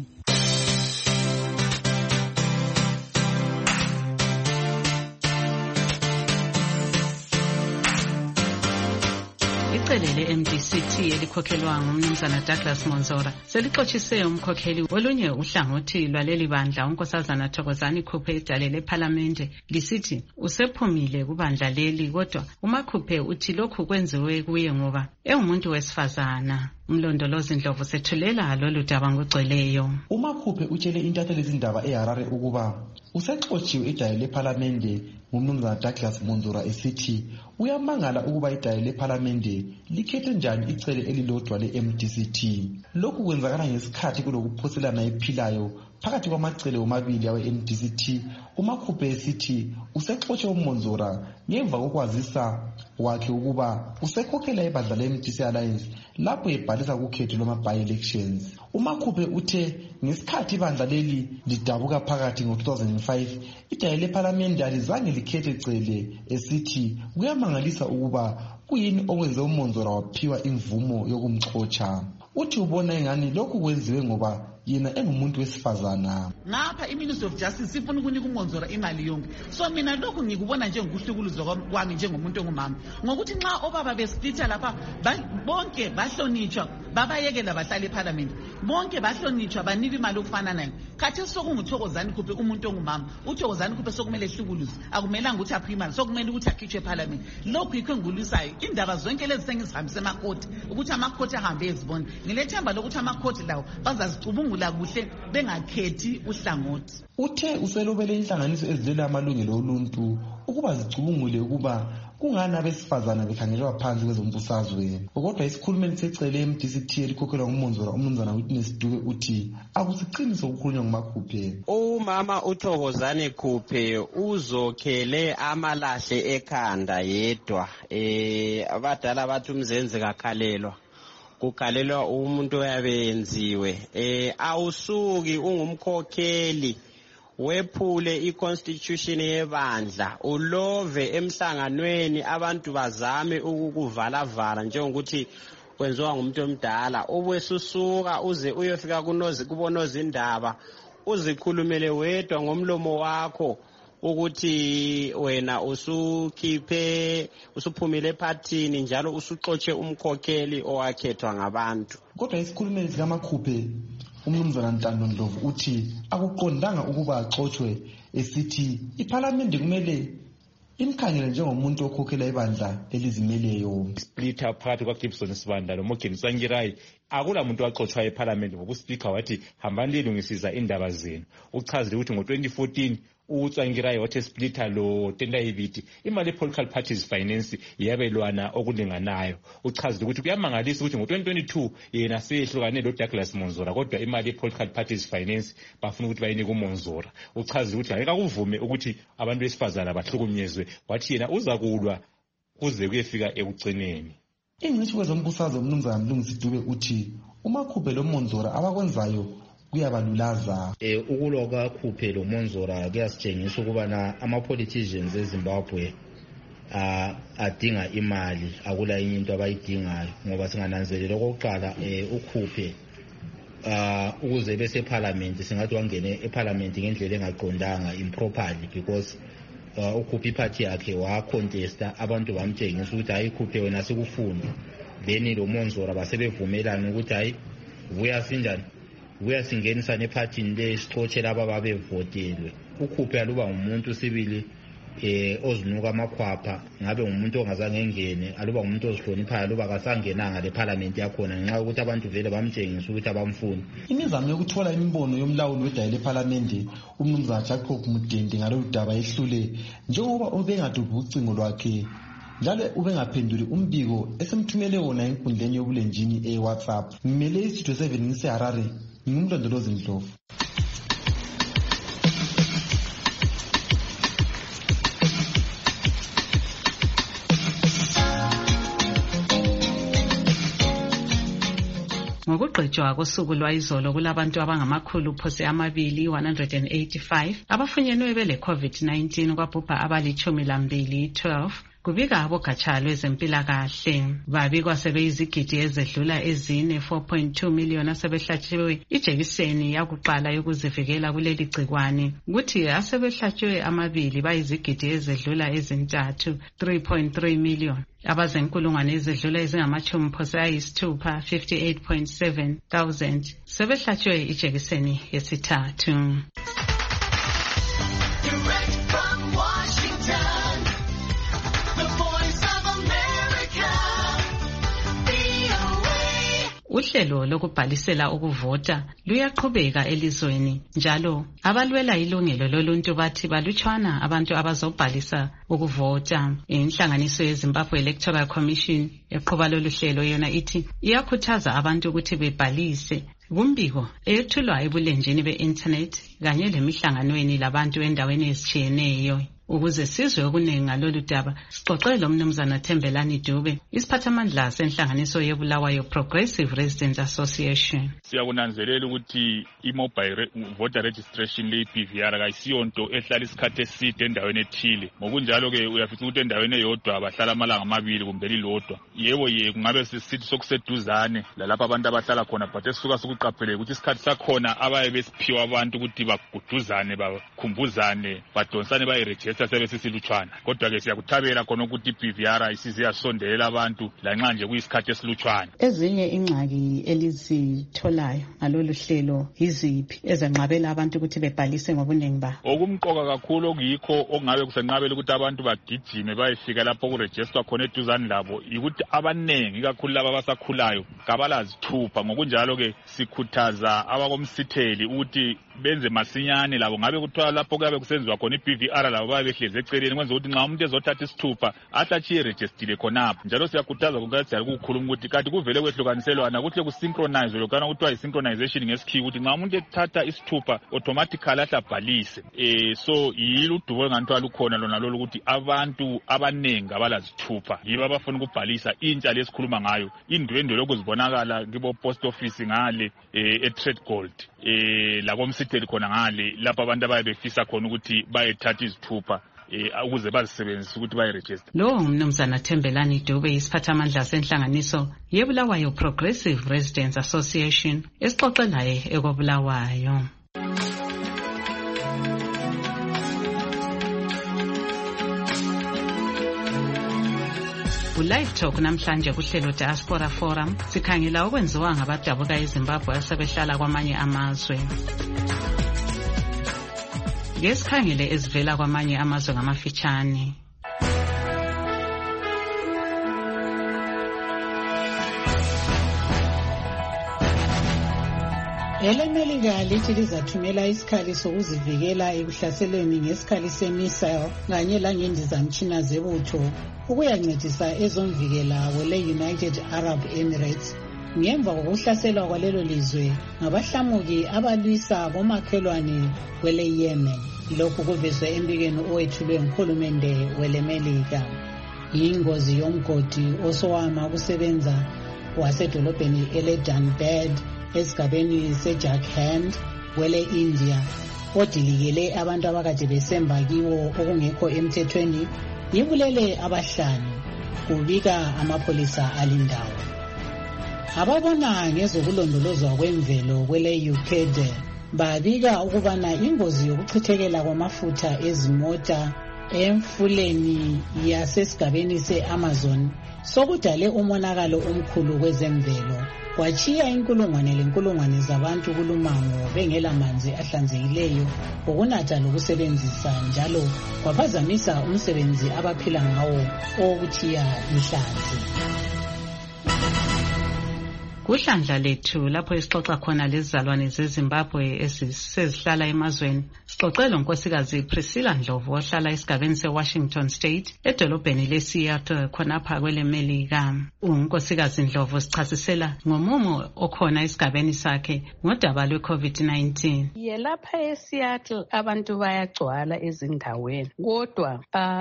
Icele le-MDCT elikhokhelwa ngumnumzana Douglas Monzora selixotshiswe umkhokheli wolunye uhlangothi lwaleli bandla, unkosazana Thokozani Khuphe, idale lephalamende lisithi usephumile kubandla leli, kodwa uMakhuphe uthi lokhu kwenziwe kuye ngoba engumuntu wesifazana. Umlondolozi Ndlovu sethulela lolu daba ngogcweleyo. uMakhuphe utshele intatheli zindaba eHarare ukuba usexotshiwe idale lephalamende ngumnumzana Douglas Monzora esithi uyamangala ukuba idale lephalamende likhethe njani icele elilodwa le-MDCT. Lokhu kwenzakala ngesikhathi kulokuphoselana ephilayo phakathi kwamacele omabili awe-MDCT. uMakhuphe esithi usexotshe uMonzora ngemva kokwazisa wakhe ukuba usekhokhela ibandla le-MDC Alliance lapho ebhalisa kukhetho lwama-by-elections. uMakhuphe uthe ngesikhathi ibandla leli lidabuka phakathi ngo-2005 idale lephalamende alizange likhethe cele, esithi kuyamangalisa ukuba kuyini okwenze uMonzora waphiwa imvumo yokumxotsha. Uthi ubona engani lokhu kwenziwe ngoba yena engumuntu wesifazana. Ngapha iMinistry of Justice ifuna ukunika uMonzora imali yonke. So mina lokhu ngikubona njengokuhlukuluzwa kwami njengomuntu ongumama, ngokuthi nxa obaba besititha lapha bonke bahlonitshwa, babayekela bahlala eParliament, bonke bahlonitshwa banika imali okufana nayo. Khathi sokunguthokozani Khuphe umuntu ongumama, uThokozani Khuphe sokumele ehlukuluze, akumelanga ukuthi aphimali, sokumele ukuthi akhitshwe eParliament. Lokhu yikho engikulisayo, indaba zonke lezi sengizihambise emakhoti ukuthi amakhoti ahambe ezibona. Ngilethemba lokuthi amakhoti lawo bazazicubungula kuhle bengakhethi uhlangothi. Uthe uselobele inhlanganiso ezilela amalungelo oluntu ukuba zicubungule ukuba kungani abesifazana bekhangelwa phansi kwezombusazwe. Kodwa isikhulumeli secele MDCT elikhokhelwa nguMonzora umnumzana Witness Dube uthi akusiqiniso ukukhulunywa nguMakhuphe. Umama uThokozane Khuphe uzokhele amalahle ekhanda yedwa. Abadala bathi umzenze kakhalelwa. Kukhalelwa umuntu oyabenziwe. Awusuki ungumkhokheli wephule iconstitution yebandla ulove emhlanganweni abantu bazame ukukuvala njengokuthi kwenziwa ngumuntu omdala obwesusuka uze uyofika kubonozi indaba uzikhulumele wedwa ngomlomo wakho ukuthi wena usuphumile ephathini njalo usuxotshe umkhokheli owakhethwa ngabantu. Kodwa isikhulumeli sikaMakhuphe umnumzana Ntando Ndlovu uthi akuqondanga ukuba axotshiwe esithi iParliament kumele imkhangele njengomuntu okhokhela ibandla elizimeleyo. Splitter phakathi kwaGibson Sibanda noMorgan Tsvangirai akula muntu waxotshiwa eParliament ngokuspeaker wathi hambani lilungisiza indaba zenu. Uchazile ukuthi ngo-2014 uTsvangirai wathi Splitter lo Tendayibiti imali political parties finance yabelwana okulinganayo. Uchazile ukuthi kuyamangalisa ukuthi ngo-2022 yena seyehlukane lo Douglas Monzora kodwa imali political parties finance bafuna ukuthi bayinike uMonzora. Uchazile ukuthi ngeke kuvume ukuthi abantu besifazana bahlukunyezwe wathi yena uzakulwa kuze kuyefika ekugcineni. Ingcitshi kwezombusazwe umnumzana Mlungisi Dube uthi uMakhuphe lo Monzora abakwenzayo kuyabalulaza. Ukulwa kaKhuphe lo Monzora kuyasitshengisa ukuba ama-politicians eZimbabwe adinga imali akula enye into abayidingayo ngoba singananzelela okokuqala uKhuphe ukuze bese eParliament singathi wangene eParliament ngendlela engaqondanga improperly because uKhuphe iparty yakhe wacontesta abantu bamtshengisa ukuthi hayi Khuphe wena sikufuni then lo Monzora basebevumelana ukuthi hayi uyasingenisa nephathini lesixotshe laba babevotelwe. uKhuphe aluba ngumuntu sibili ozinuka amakhwapha ngabe ngumuntu ongazange engene aluba ngumuntu ozihloniphayo aluba kasangenanga leParliament yakhona ngenxa yokuthi abantu vele bamtshengisa ukuthi abamfuni. Imizamo yokuthola imibono yomlawuli wedaya leParliament umnumzana Jacob Mudende ngalolu daba yehlule njengoba ubengadubi ucingo lwakhe njalo ubengaphenduli umbiko esemthumele wona enkundleni yobulenjini eWhatsApp. Ngimele iStudio 7 ngiseHarare ngumlondolozi Ndlovu. Ngokugqitshwa kosuku lwayizolo kulabantu abangamakhulu phose amabili 185 abafunyenwe bele COVID-19 kwabhubha abali-12 12 kubika abogatsha lwezempilakahle. Babikwa sebeyizigidi ezedlula ezine 4.2 million asebehlatshiwe ijekiseni yakuqala yokuzivikela kuleli gcikwane kuthi asebehlatshiwe amabili bayizigidi ezedlula ezintathu 3.3 million. Abazenkulungwane ezedlula ezingamachumi phose ayisithupha 58.7 thousand sebehlatshiwe ijekiseni yesithathu. Uhlelo lokubhalisela ukuvota luyaqhubeka elizweni njalo abalwela ilungelo loluntu bathi balutshwana abantu abazobhalisa ukuvota. Inhlanganiso yeZimbabwe Electoral Commission eqhuba lolu hlelo yona ithi iyakhuthaza abantu ukuthi bebhalise kumbiko eyethulwa ebulenjini be-internet kanye lemihlanganweni labantu endaweni ezitshiyeneyo. Ukuze sizwe okuningi ngalolu daba sixoxele lo mnumzana Thembelani Dube isiphathamandla senhlanganiso yeBulawayo Progressive Residents Association. Siyakunanzelela ukuthi i-mobile voter registration le-PVR kayisiyonto ehlala isikhathi eside endaweni ethile. Ngokunjalo ke uyafica ukuthi endaweni eyodwa bahlala amalanga amabili kumbe lilodwa. Yebo kungabe sisithi sokuseduzane lalapha abantu abahlala khona but esisuka sokuqapheleka ukuthi isikhathi sakhona abaye besiphiwa abantu ukuthi baguduzane bakhumbuzane badonsane bayiregister sebesilutshwana. Kodwa ke siyakuthabela khona ukuthi iPVR isize yasondelela abantu lanxa nje kuyisikhathi esilutshwana. Ezinye ingxaki elizitholayo ngalolu hlelo yiziphi ezenqabela abantu ukuthi bebhalise ngobuningi ba? Okumqoka kakhulu okuyikho okungabe kusenqabela ukuthi abantu bagijime bayefika lapho kuregisterwa khona eduzane labo ukuthi abanengi kakhulu laba abasakhulayo kabalazithupha. Ngokunjalo ke sikhuthaza abakomsitheli ukuthi benze masinyane labo ngabe kuthiwa lapho kuyabe kusenziwa khona i-BVR labo babe behlezi eceleni kwenza ukuthi nxa umuntu ezothatha isithupha ahle achiye rejistile khonapho. Njalo siyakhuthaza kungathi siyali kukhuluma ukuthi kanti kuvele kwehlukaniselwana kuhle kusynchronize lokana kuthiwa yi-synchronization ngesikhiwa ukuthi nxa umuntu ethatha isithupha automatically ahle abhalise. So yilo udubo nganthiwa lukhona lona lolu ukuthi abantu abanengi abalazithupha yibo abafuna ukubhalisa intsha lesikhuluma ngayo indwendwe lokuzibonakala kibo post office ngale e-Trade Gold lakomsitheli khona ngale lapho abantu abaye befisa khona ukuthi bayethatha izithupha ukuze bazisebenzise ukuthi bayiregister. Lo mnumzana Thembelani Dube isiphathamandla senhlanganiso yeBulawayo Progressive Residents Association esixoxelayo ekobulawayo. Live Talk namhlanje kuhlelo Diaspora Forum sikhangela okwenziwa ngabadabuka eZimbabwe asebehlala kwamanye amazwe. Ngesikhangele ezivela kwamanye amazwe ngamafitshane. EleMelika lithi lizathumela isikhali sokuzivikela ekuhlaselweni ngesikhali semissile kanye langendizamtshina zebutho ukuyancedisa ezomvikela wele-United Arab Emirates ngemva kokuhlaselwa kwalelo lizwe ngabahlamuki abalwisa bomakhelwane wele-Yemen. Lokhu kuvezwe embikweni owethulwe nguhulumende weleMelika. Ingozi yomgodi osowama kusebenza wasedolobheni ele-Dunbad esigabeni seJharkhand kwele-India odilikele abantu abakade besemba kiwo okungekho emthethweni yibulele abahlanu, kubika amapholisa alindawo. Ababona ngezokulondolozwa kwemvelo kwele-UK babika ukubana ingozi yokuchithekela kwamafutha ezimota emfuleni yasesigabeni se-Amazon sokudale umonakalo omkhulu kwezemvelo kwachiya inkulungwane zabantu kulumango bengela manzi ahlanzekileyo ukunatha lokusebenzisa, njalo kwaphazamisa umsebenzi abaphila ngawo owokuchiya inhlanzi. Kuhlandla lethu lapho esixoxa khona lezizalwane zeZimbabwe ezihlala emazweni, sixoxela unkosikazi Priscilla Ndlovu ohlala esigabeni seWashington State edolobheni leSeattle khonapha kweleMelika. Unkosikazi Ndlovu sichasisela ngomumo okhona esigabeni sakhe ngodaba lwe-COVID-19. Lapha eSeattle abantu bayagcwala ezindaweni, kodwa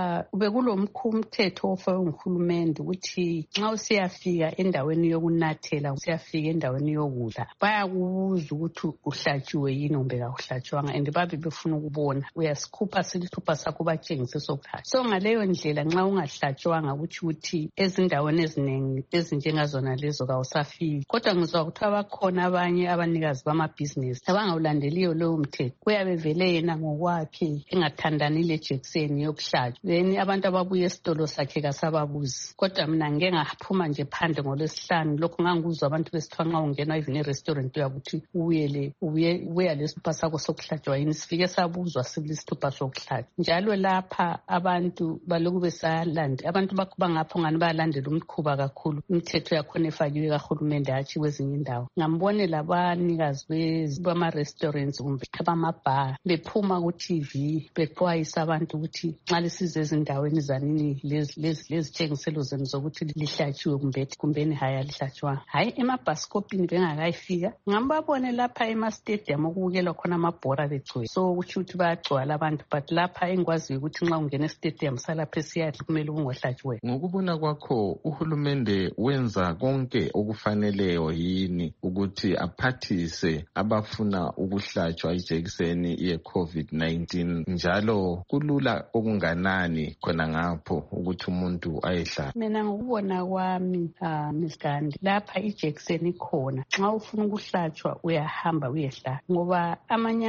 bekulomthetho ofakwe nguhulumende ukuthi nxa usiyafika endaweni yokunathela uyafika endaweni yokudla bayakubuza ukuthi uhlatshiwe yini kumbe kawuhlatshwanga, and babe befuna ukubona uyasikhupha silithupha sakho batshengise sokuhlatshwa. So ngaleyo ndlela nxa ungahlatshwanga ukuthi ezindaweni eziningi ezinjengazona lezo kawusafiki. Kodwa ngizwa ukuthi abakhona abanye abanikazi bamabhizinesi abangawulandeliyo lowo mthetho, kuyabe vele yena ngokwakhe engathandani lejekiseni yokuhlatshwa, then abantu ababuya esitolo sakhe kasababuzi. Kodwa mina ngeke ngaphuma nje phandle ngoLwesihlanu lokhu ngangikuzwa abantu besithiwa nxa ungena even e-restaurant uyakuthi ubuya lesithupha sakho sokuhlatshwa yini, sifike sabuzwa sibili isithupha sokuhlatshwa. Njalo lapha abantu baloku besayalanda, abantu bangapho ngani bayalandela umkhuba kakhulu imithetho yakhona efakiwe kahulumende hatshi kwezinye indawo. Ngambone labanikazi bama-restaurants kumbe abamabhar bephuma ku-TV bexwayisa abantu ukuthi nxa lisize ezindaweni zanini lezitshengiselo zenu zokuthi lihlatshiwe kumbeni hayi alihlatshwanga. Hayi emabhasikopini bengakayifika ngambabone lapha emastadium okubukelwa khona amabhora begcwele, so kutsho ukuthi bayagcwala abantu, but lapha engikwaziyo ukuthi nxa ungena estadium salapha eSeattle kumele ungohlatshiwe. Ngokubona kwakho uhulumende wenza konke okufaneleyo yini ukuthi aphathise abafuna ukuhlatshwa ijekiseni ye-COVID-19, njalo kulula okunganani khona ngapho ukuthi umuntu ayehlatshwa? Mina ngokubona kwami Ms. Gandhi, lapha ijekiseni ikhona, nxa ufuna ukuhlatshwa uyahamba uyehlatshwa, ngoba amanye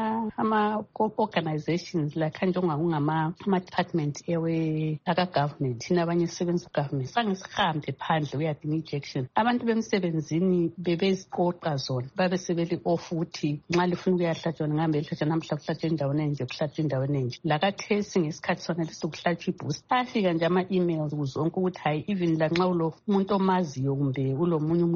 ama-organizations lakha njengama-department aka-government, thina abanye sisebenza ku-government sange sihambe phandle uyadinga i-injection. Abantu bemsebenzini bebeziqoqa zona babesebeli-off ukuthi nxa lifuna ukuyahlatshwa ngihambe lihlatshwa namhla kuhlatshwa endaweni enje kuhlatshwa endaweni enje. Lakathesi ngesikhathi sona lesokuhlatshwa ibooster afika nje ama-emails kuzonke ukuthi hayi even lanxa ulo umuntu omaziyo kumbe ulomunye umuntu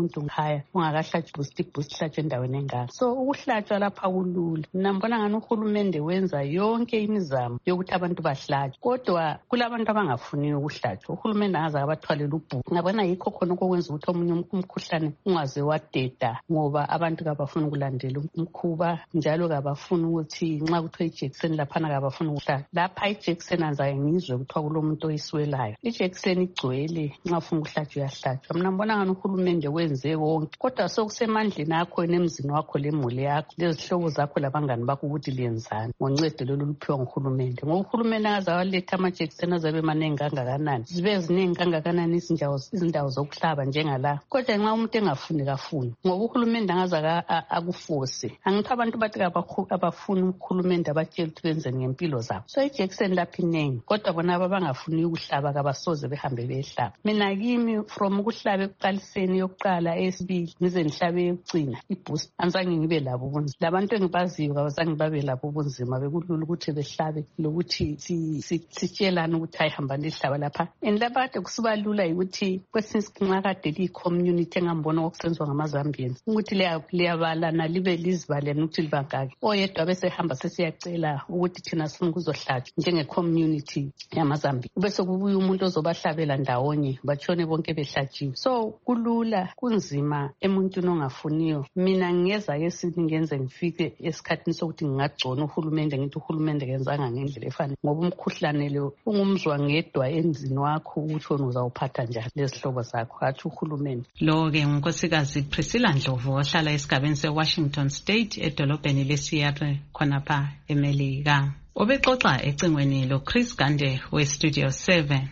umuntu khaya ungakahlatshwa iboost hlatshwe endaweni engaka. So ukuhlatshwa lapha kulula. Mina ngibona ngani uhulumende wenza yonke imizamo yokuthi abantu bahlatshwe, kodwa kulabantu abangafuni ukuhlatshwa. Uhulumende angaze abathwalela ubhuku. Ngabona yikho khona okwenza ukuthi omunye umkhuhlane ungaze wadeda, ngoba abantu kabafuni ukulandela umkhuba, njalo kabafuni ukuthi nxa kuthiwa ijekiseni laphana kabafuni ukuhlatshwa. Lapha ijekiseni anzaye ngizwe kuthiwa kulomuntu oyiswelayo. Ijekiseni igcwele, nxa ufuna ukuhlatshwa uyahlatshwa. Mina ngibona ngani uhulumende wenze konke, kodwa sokusemandleni akho emzini wakho lemuli yakho lezihlobo zakho labangani bakho ukuthi liyenzani ngoncedo lolu luphiwa nguhulumende. Ngoba uhulumende angaze awaletha amajekiseni azabe maningi kangakanani, zibe ziningi kangakanani izindawo zokuhlaba njengala, kodwa nxa umuntu engafuni kafuni, ngoba uhulumende angaze akufose. Angithi abantu bathi abafuni uhulumende abatshela ukuthi benzeni ngempilo zabo. So ijekiseni lapha inengi, kodwa bona abangafuni ukuhlaba kabasoze behambe behlaba. Mina kimi from ukuhlaba ekuqaliseni yokuqala esibili ngize nihlabe yokucina iboost anzange ngibe labo ubunzima. Labantu engibaziyo kabazange babe labo ubunzima, bekulula ukuthi behlabe lokuthi sitshelane ukuthi ayihamba lihlaba lapha. And labade kusiba lula ukuthi kwesinye isikhathi nxa kade liyi-community engambona okusenziwa ngamaZambians ukuthi liyabalana libe lizibalene ukuthi libangaki. Oyedwa besehamba sesiyacela ukuthi thina sifuna ukuzohlatshwa njenge-community yamaZambia, bese kubuya umuntu ozobahlabela ndawonye batshone bonke behlatshiwe. So kulula, kunzima emuntwini ongafuniyo. Mina ngingeza-ke ngenze ngifike esikhathini sokuthi ngingagcona uhulumende, ngithi uhulumende kenzanga ngendlela efanele, ngoba umkhuhlane lo ungumzwa ngedwa emzini wakho ukuthi wona uzawuphatha njani lezihlobo zakho, hathi uhulumende. Lo-ke ngunkosikazi Priscilla Ndlovu ohlala esigabeni se-Washington State edolobheni leSeattle khonapha eMelika. Obexoxa ecingweni lo Chris Gande we-Studio 7.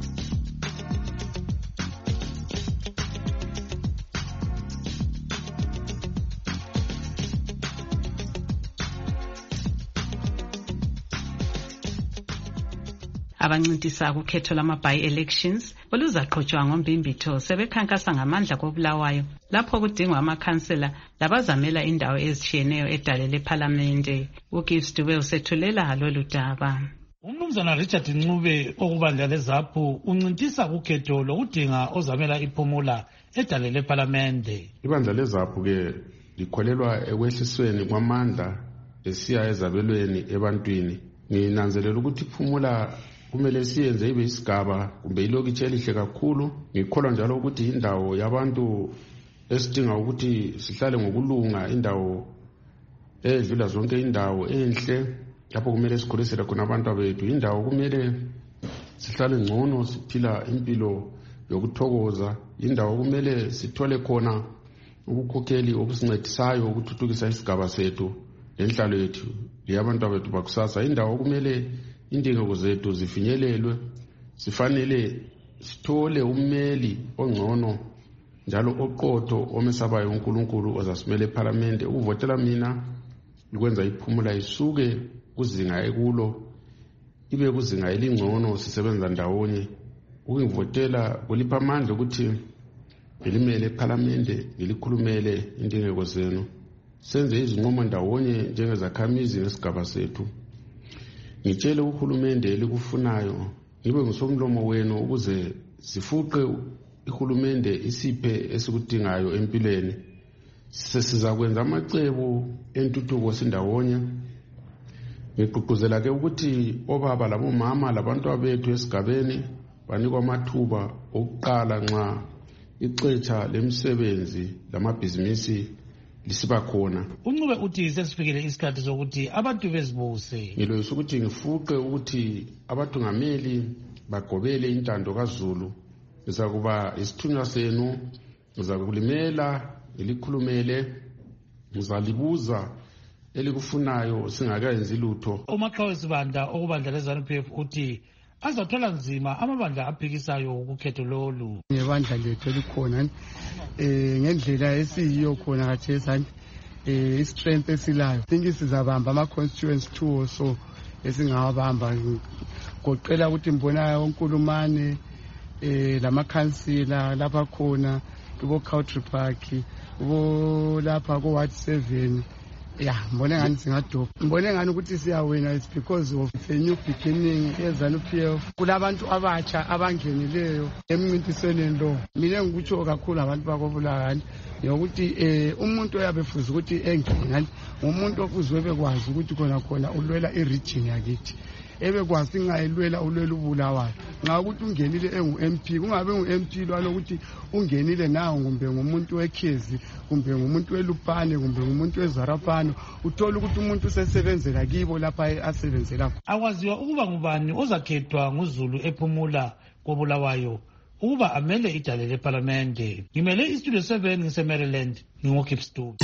Abancintisa kukhetho lama-by-elections oluzaqhutshwa ngoMbimbitho sebekhankasa ngamandla koBulawayo lapho kudingwa amakhansela labazamela indawo ezitshiyeneyo edale lephalamende. uGibbs Dube usethulela lolu daba. Umnumzana Richard Ncube okubandla leZAPHU uncintisa kukhetho lokudinga ozamela iphumula edale lephalamende. Ibandla leZAPHU-ke likholelwa ekwehlisweni kwamandla esiya ezabelweni ebantwini. Nginanzelela ukuthi iphumula kumele siyenze ibe isigaba kumbe ilokitshi elihle kakhulu. Ngikholwa njalo ukuthi indawo yabantu esidinga ukuthi sihlale ngokulunga, indawo edlula zonke, indawo enhle lapho kumele sikhulisele khona abantu bethu, indawo kumele sihlale ngcono siphila impilo yokuthokoza, indawo kumele sithole khona ubukhokheli obusincedisayo ukuthuthukisa isigaba sethu lenhlalo yethu leyabantu bethu bakusasa. Indawo kumele indingeko zethu zifinyelelwe, sifanele sithole ummeli ongcono njalo oqotho omesabayo uNkulunkulu ozasimela ePhalamende. Ukuvotela mina ikwenza iphumula isuke kuzinga ekulo ibe kuzinga elingcono, sisebenza ndawonye. Ukuvotela kulipha amandla ukuthi ngilimele ePhalamende, ngilikhulumele indingeko zenu, senze izinqumo ndawonye njengezakhamizi nesigaba sethu. Ngitshele uhulumende elikufunayo, ngibe ngusomlomo wenu ukuze sifuqe ihulumende isiphe esikudingayo empilweni. Sizakwenza amacebo entuthuko sindawonye. Ngigqugquzela ke ukuthi obaba labomama labantu abethu esigabeni banikwa amathuba okuqala nxa ixetsha lemisebenzi lamabhizinisi lisiba khona. Uncube uthi sesifikele isikhathi sokuthi abantu bezibuse. Ngiloyisa ukuthi ngifuqe ukuthi abathungameli bagobele intando kaZulu. Ngizakuba isithunywa senu, ngizakulimela, ngilikhulumele, ngizalibuza elikufunayo singakayenzi lutho. Umaqhawe Sibanda okubandla leZANU-PF uthi azathola nzima amabandla aphikisayo ukukhetho lolu. Ngebandla lethu elikhona ngendlela esiyiyo khona khathesi i-strength esilayo, think sizabamba ama-constituents 2 or so esingawabamba. Goqela ukuthi mbona uNkulumane lamakhansila lapha khona kubo Country Park, kubo lapha ko Ward 7 Mbone ngani singadopha. Mbone ngani ukuthi siyawina is because of the new beginning eZANU-PF. Kulabantu abatsha abangenileyo emncintisweni lo. Mina ngikutsho kakhulu abantu bakoBulawayo yokuthi umuntu oyabefuza ukuthi engene umuntu ofuzwe bekwazi ukuthi khona ulwela iregion yakithi. Ebekwazi ngayilwela ulwela uBulawayo. Nxa ukuthi ungenile engu-MP kungabe ngu-MP lwalo ukuthi ungenile nawo kumbe ngumuntu wekhezi kumbe ngumuntu welupane kumbe ngumuntu weZarapano uthola ukuthi umuntu usesebenzela kibo lapha asebenzela. Akwaziwa ukuba ngubani ozakhethwa nguZulu ephumula koBulawayo ukuba amele idale leParlamente. Ngimele iStudio 7 ngise-Maryland ngingoKipstone.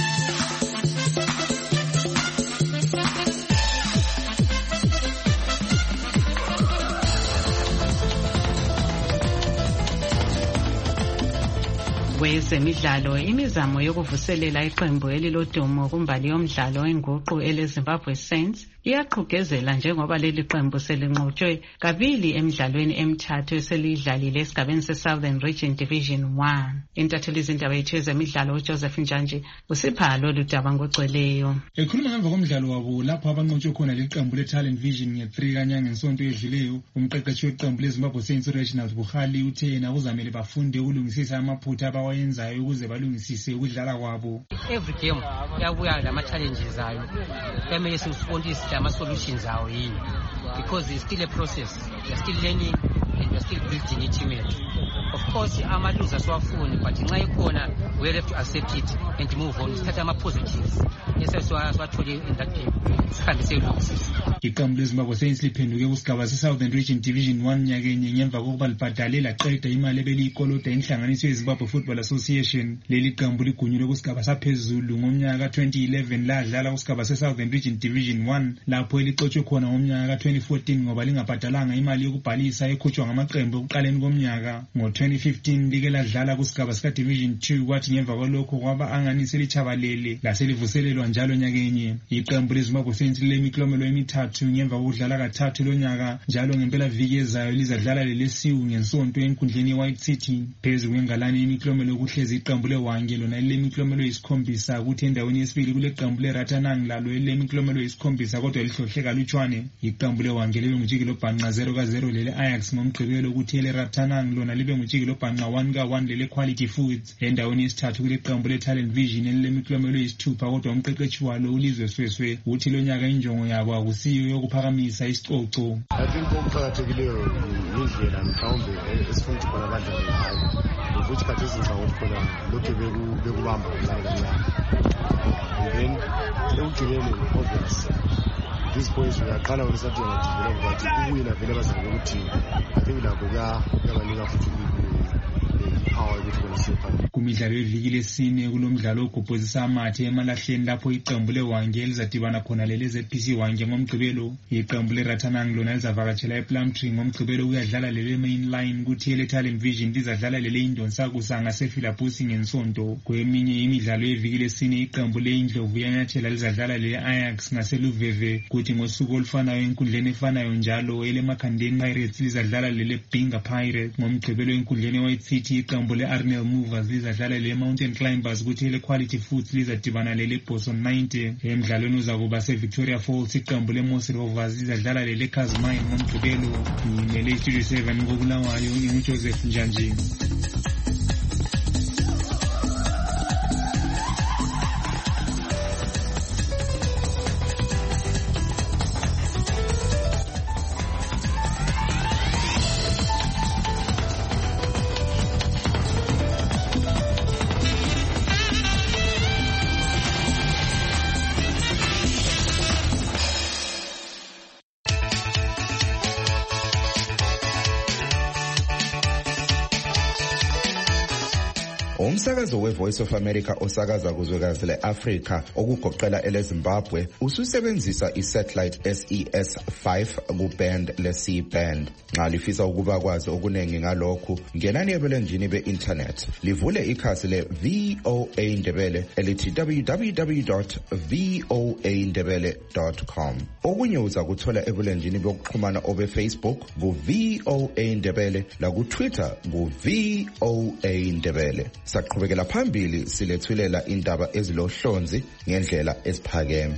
Kwezemidlalo, imizamo yokuvuselela iqembu elilodumo kumbali yomdlalo wenguqu eleZimbabwe Saints iyaqhugezela njengoba leli qembu selinqotshwe kabili emidlalweni emithathu eselidlalile esigabeni se-Southern Region Division 1. Intatheli izindaba yethu yezemidlalo uJoseph Njanje usipha lolu daba ngogcweleyo. Ekhuluma ngemva komdlalo wabo lapho abanqotshwe khona leqembu le-Talent Vision nge-3 kanyanga ngesonto edluleyo, umqeqeshi weqembu leZimbabwe Saints Reginald Buhali uthe yena kuzamele bafunde ukulungisisa amaphutha abawayenzayo ukuze balungisise ukudlala kwabo. Every game yabuya lama-challenges ayo kumele sifundise ama-solutions awo yini, because it's still a process. We are still learning and we are still building a team. Of course ama-losers siwafuni, but nxa ikhona we have to accept it and move on. Sithatha ama-positives esiwathole in that game sihambe siyolungisisa. Iqembu leZimbabwe Saints liphenduke kusigaba se-Southern Region Division 1 nyakenye ngemva kokuba libhadale laqeda imali ebeliyikoloda inhlanganiso yeZimbabwe Football Association. Leli qembu ligunyulwe kusigaba saphezulu ngomnyaka ka-2011 ladlala kusigaba se-Southern Region Division 1 lapho elixotshwe khona ngomnyaka ka-2014 ngoba lingabhadalanga imali yokubhalisa ekhutshwa ngamaqembu ekuqaleni komnyaka. Ngo-2015 like ladlala kusigaba sika-Division 2 kwathi ngemva kwalokho kwaba angani selichabalele laselivuselelwa njalo nyakenye. Iqembu leZimbabwe Saints lemiklomelo emithathu ngemva kokudlala kathathu lonyaka, njalo ngempela viki ezayo lizadlala lelesiwu ngensonto enkundleni ye-White City. Phezu kwengalane yemiklomelo kuhlezi iqembu leWange lona lilemiklomelo eyisikhombisa, kuthi endaweni yesibili kuleqembu leRatanang lalo elilemiklomelo eyisikhombisa kodwa lihlohle kalutshwane. Iqembu leWange libe ngujikelo bhanqa 0-0 lele Ajax ngomgqibelo, kuthi eleRatanang lona libe ngujikelo bhanqa 1-1 lele Quality Foods. Endaweni yesithathu kuleqembu leTalent Vision elilemiklomelo eyisithupha kodwa umqeqeshi walo uLizwe Sweswe uthi lonyaka injongo yabo akusiyo yokuphakamisa isicoco. I think okuqakathekileyo yindlela mhlawumbe esifuna ukuthi khona badlale ngayo, ukuthi khathi ezenza ukuthi khona lokhu bekubamba kancane. And then ekugcineni obvious these boys uyaqala ulisathi ungadevelop but ukuwina vele bazakube ukuthi I think lakho kuyabanika futhi power ukuthi kwenziwe. Kumidlalo yeviki lesine kulomdlalo ogubhuzisa amathe emalahleni lapho iqembu leWange lizadibana khona leleZPC Wange ngomgqibelo. Iqembu leRatanang lona lizavakatshela ePlumtree ngomgqibelo ukuyadlala lele Main Line, kuthi eleTalent Vision lizadlala lele Indonsakusa ngasePhilaphusi ngensonto. Kweminye imidlalo yeviki lesine iqembu leIndlovu yanyathela lizadlala lele Ajax ngaseLuveve, kuthi ngosuku olufanayo enkundleni efanayo njalo eleMakhandeni Pirates lizadlala lele Binga Pirates. Ngomgqibelo enkundleni eWhite City iqembu leArnell Movers lizadlala lele Mountain Climbers, kuthi eleQuality Foods lizadibana lele Boson 90. Emdlalweni uzakuba seVictoria Falls iqembu leMoss Rovers lizadlala lele Kazmine ngomgqibelo. Ngimele iStudio 7 koBulawayo nginguJoseph Njanje. Umsakazo weVoice of America osakaza kuzwekazi le-Afrika okugoqela eleZimbabwe ususebenzisa isatellite SES-5 kuband le-C-band. Nxa lifisa ukuba kwazi okunengi ngalokhu, ngenani ebulenjini be-internet livule ikhasi le-VOA Ndebele elithi www.voandebele.com. Okunye uzakuthola ebulenjini bokuxhumana obe-Facebook ku-VOA Ndebele, laku-Twitter ku-VOA Ndebele. saqhubekela phambili silethulela indaba ezilohlonzi ngendlela esiphakeme.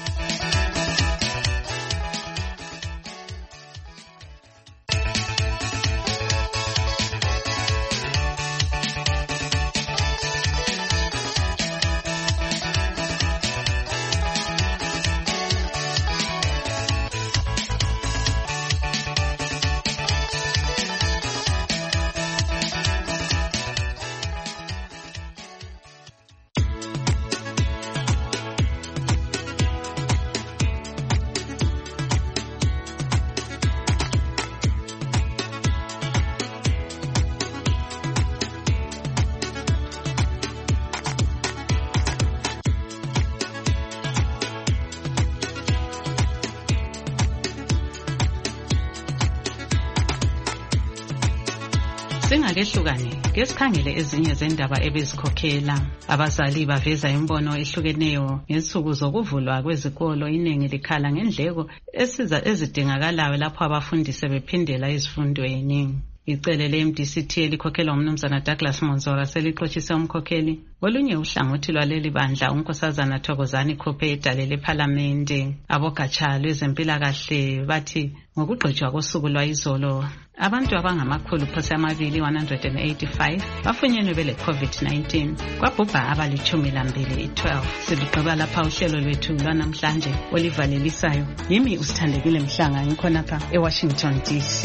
Singakehlukane ngesikhangele ezinye zendaba ebezikhokhela. Abazali baveza imbono ehlukeneyo ngensuku zokuvulwa kwezikolo. Iningi likhala ngendleko ezidingakalayo lapho abafundi sebephindela ezifundweni. Icele le-MDCT elikhokhelwa umnumzana Douglas Monzora selixoshise umkhokheli olunye uhlangothi lwaleli bandla unkosazana Thokozani Khophe edalele ephalamende. Abogatsha lwezempilakahle bathi ngokugqitshwa kosuku lwayizolo abantu abangama285 bafunyenwe bele COVID-19 kwabhubha abali12. Siligqiba lapha uhlelo lwethu lwanamhlanje olivalelisayo. Yimi usithandekile Mhlanga ngikhonapha eWashington DC.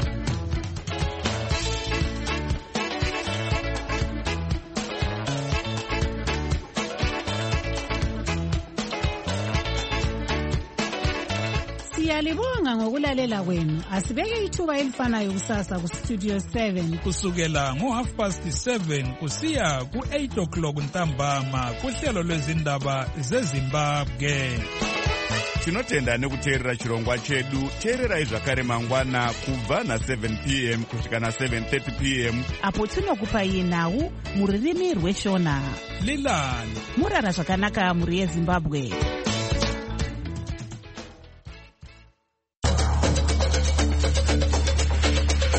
Siyalibonga ngokulalela kwenu. Asibeke ithuba elifanayo kusasa ku Studio 7 kusukela ngo7:30 kusiya ku8 ntambama kuhlelo lwezindaba zeZimbabwe. Tinotenda nekuteerera chirongwa chedu. Teererai zvakare mangwana kubva na7 p.m. kusvika na7:30 p.m. apo tinokupai nhau muririmi rweshona. Lilani murara zvakanaka muri yeZimbabwe.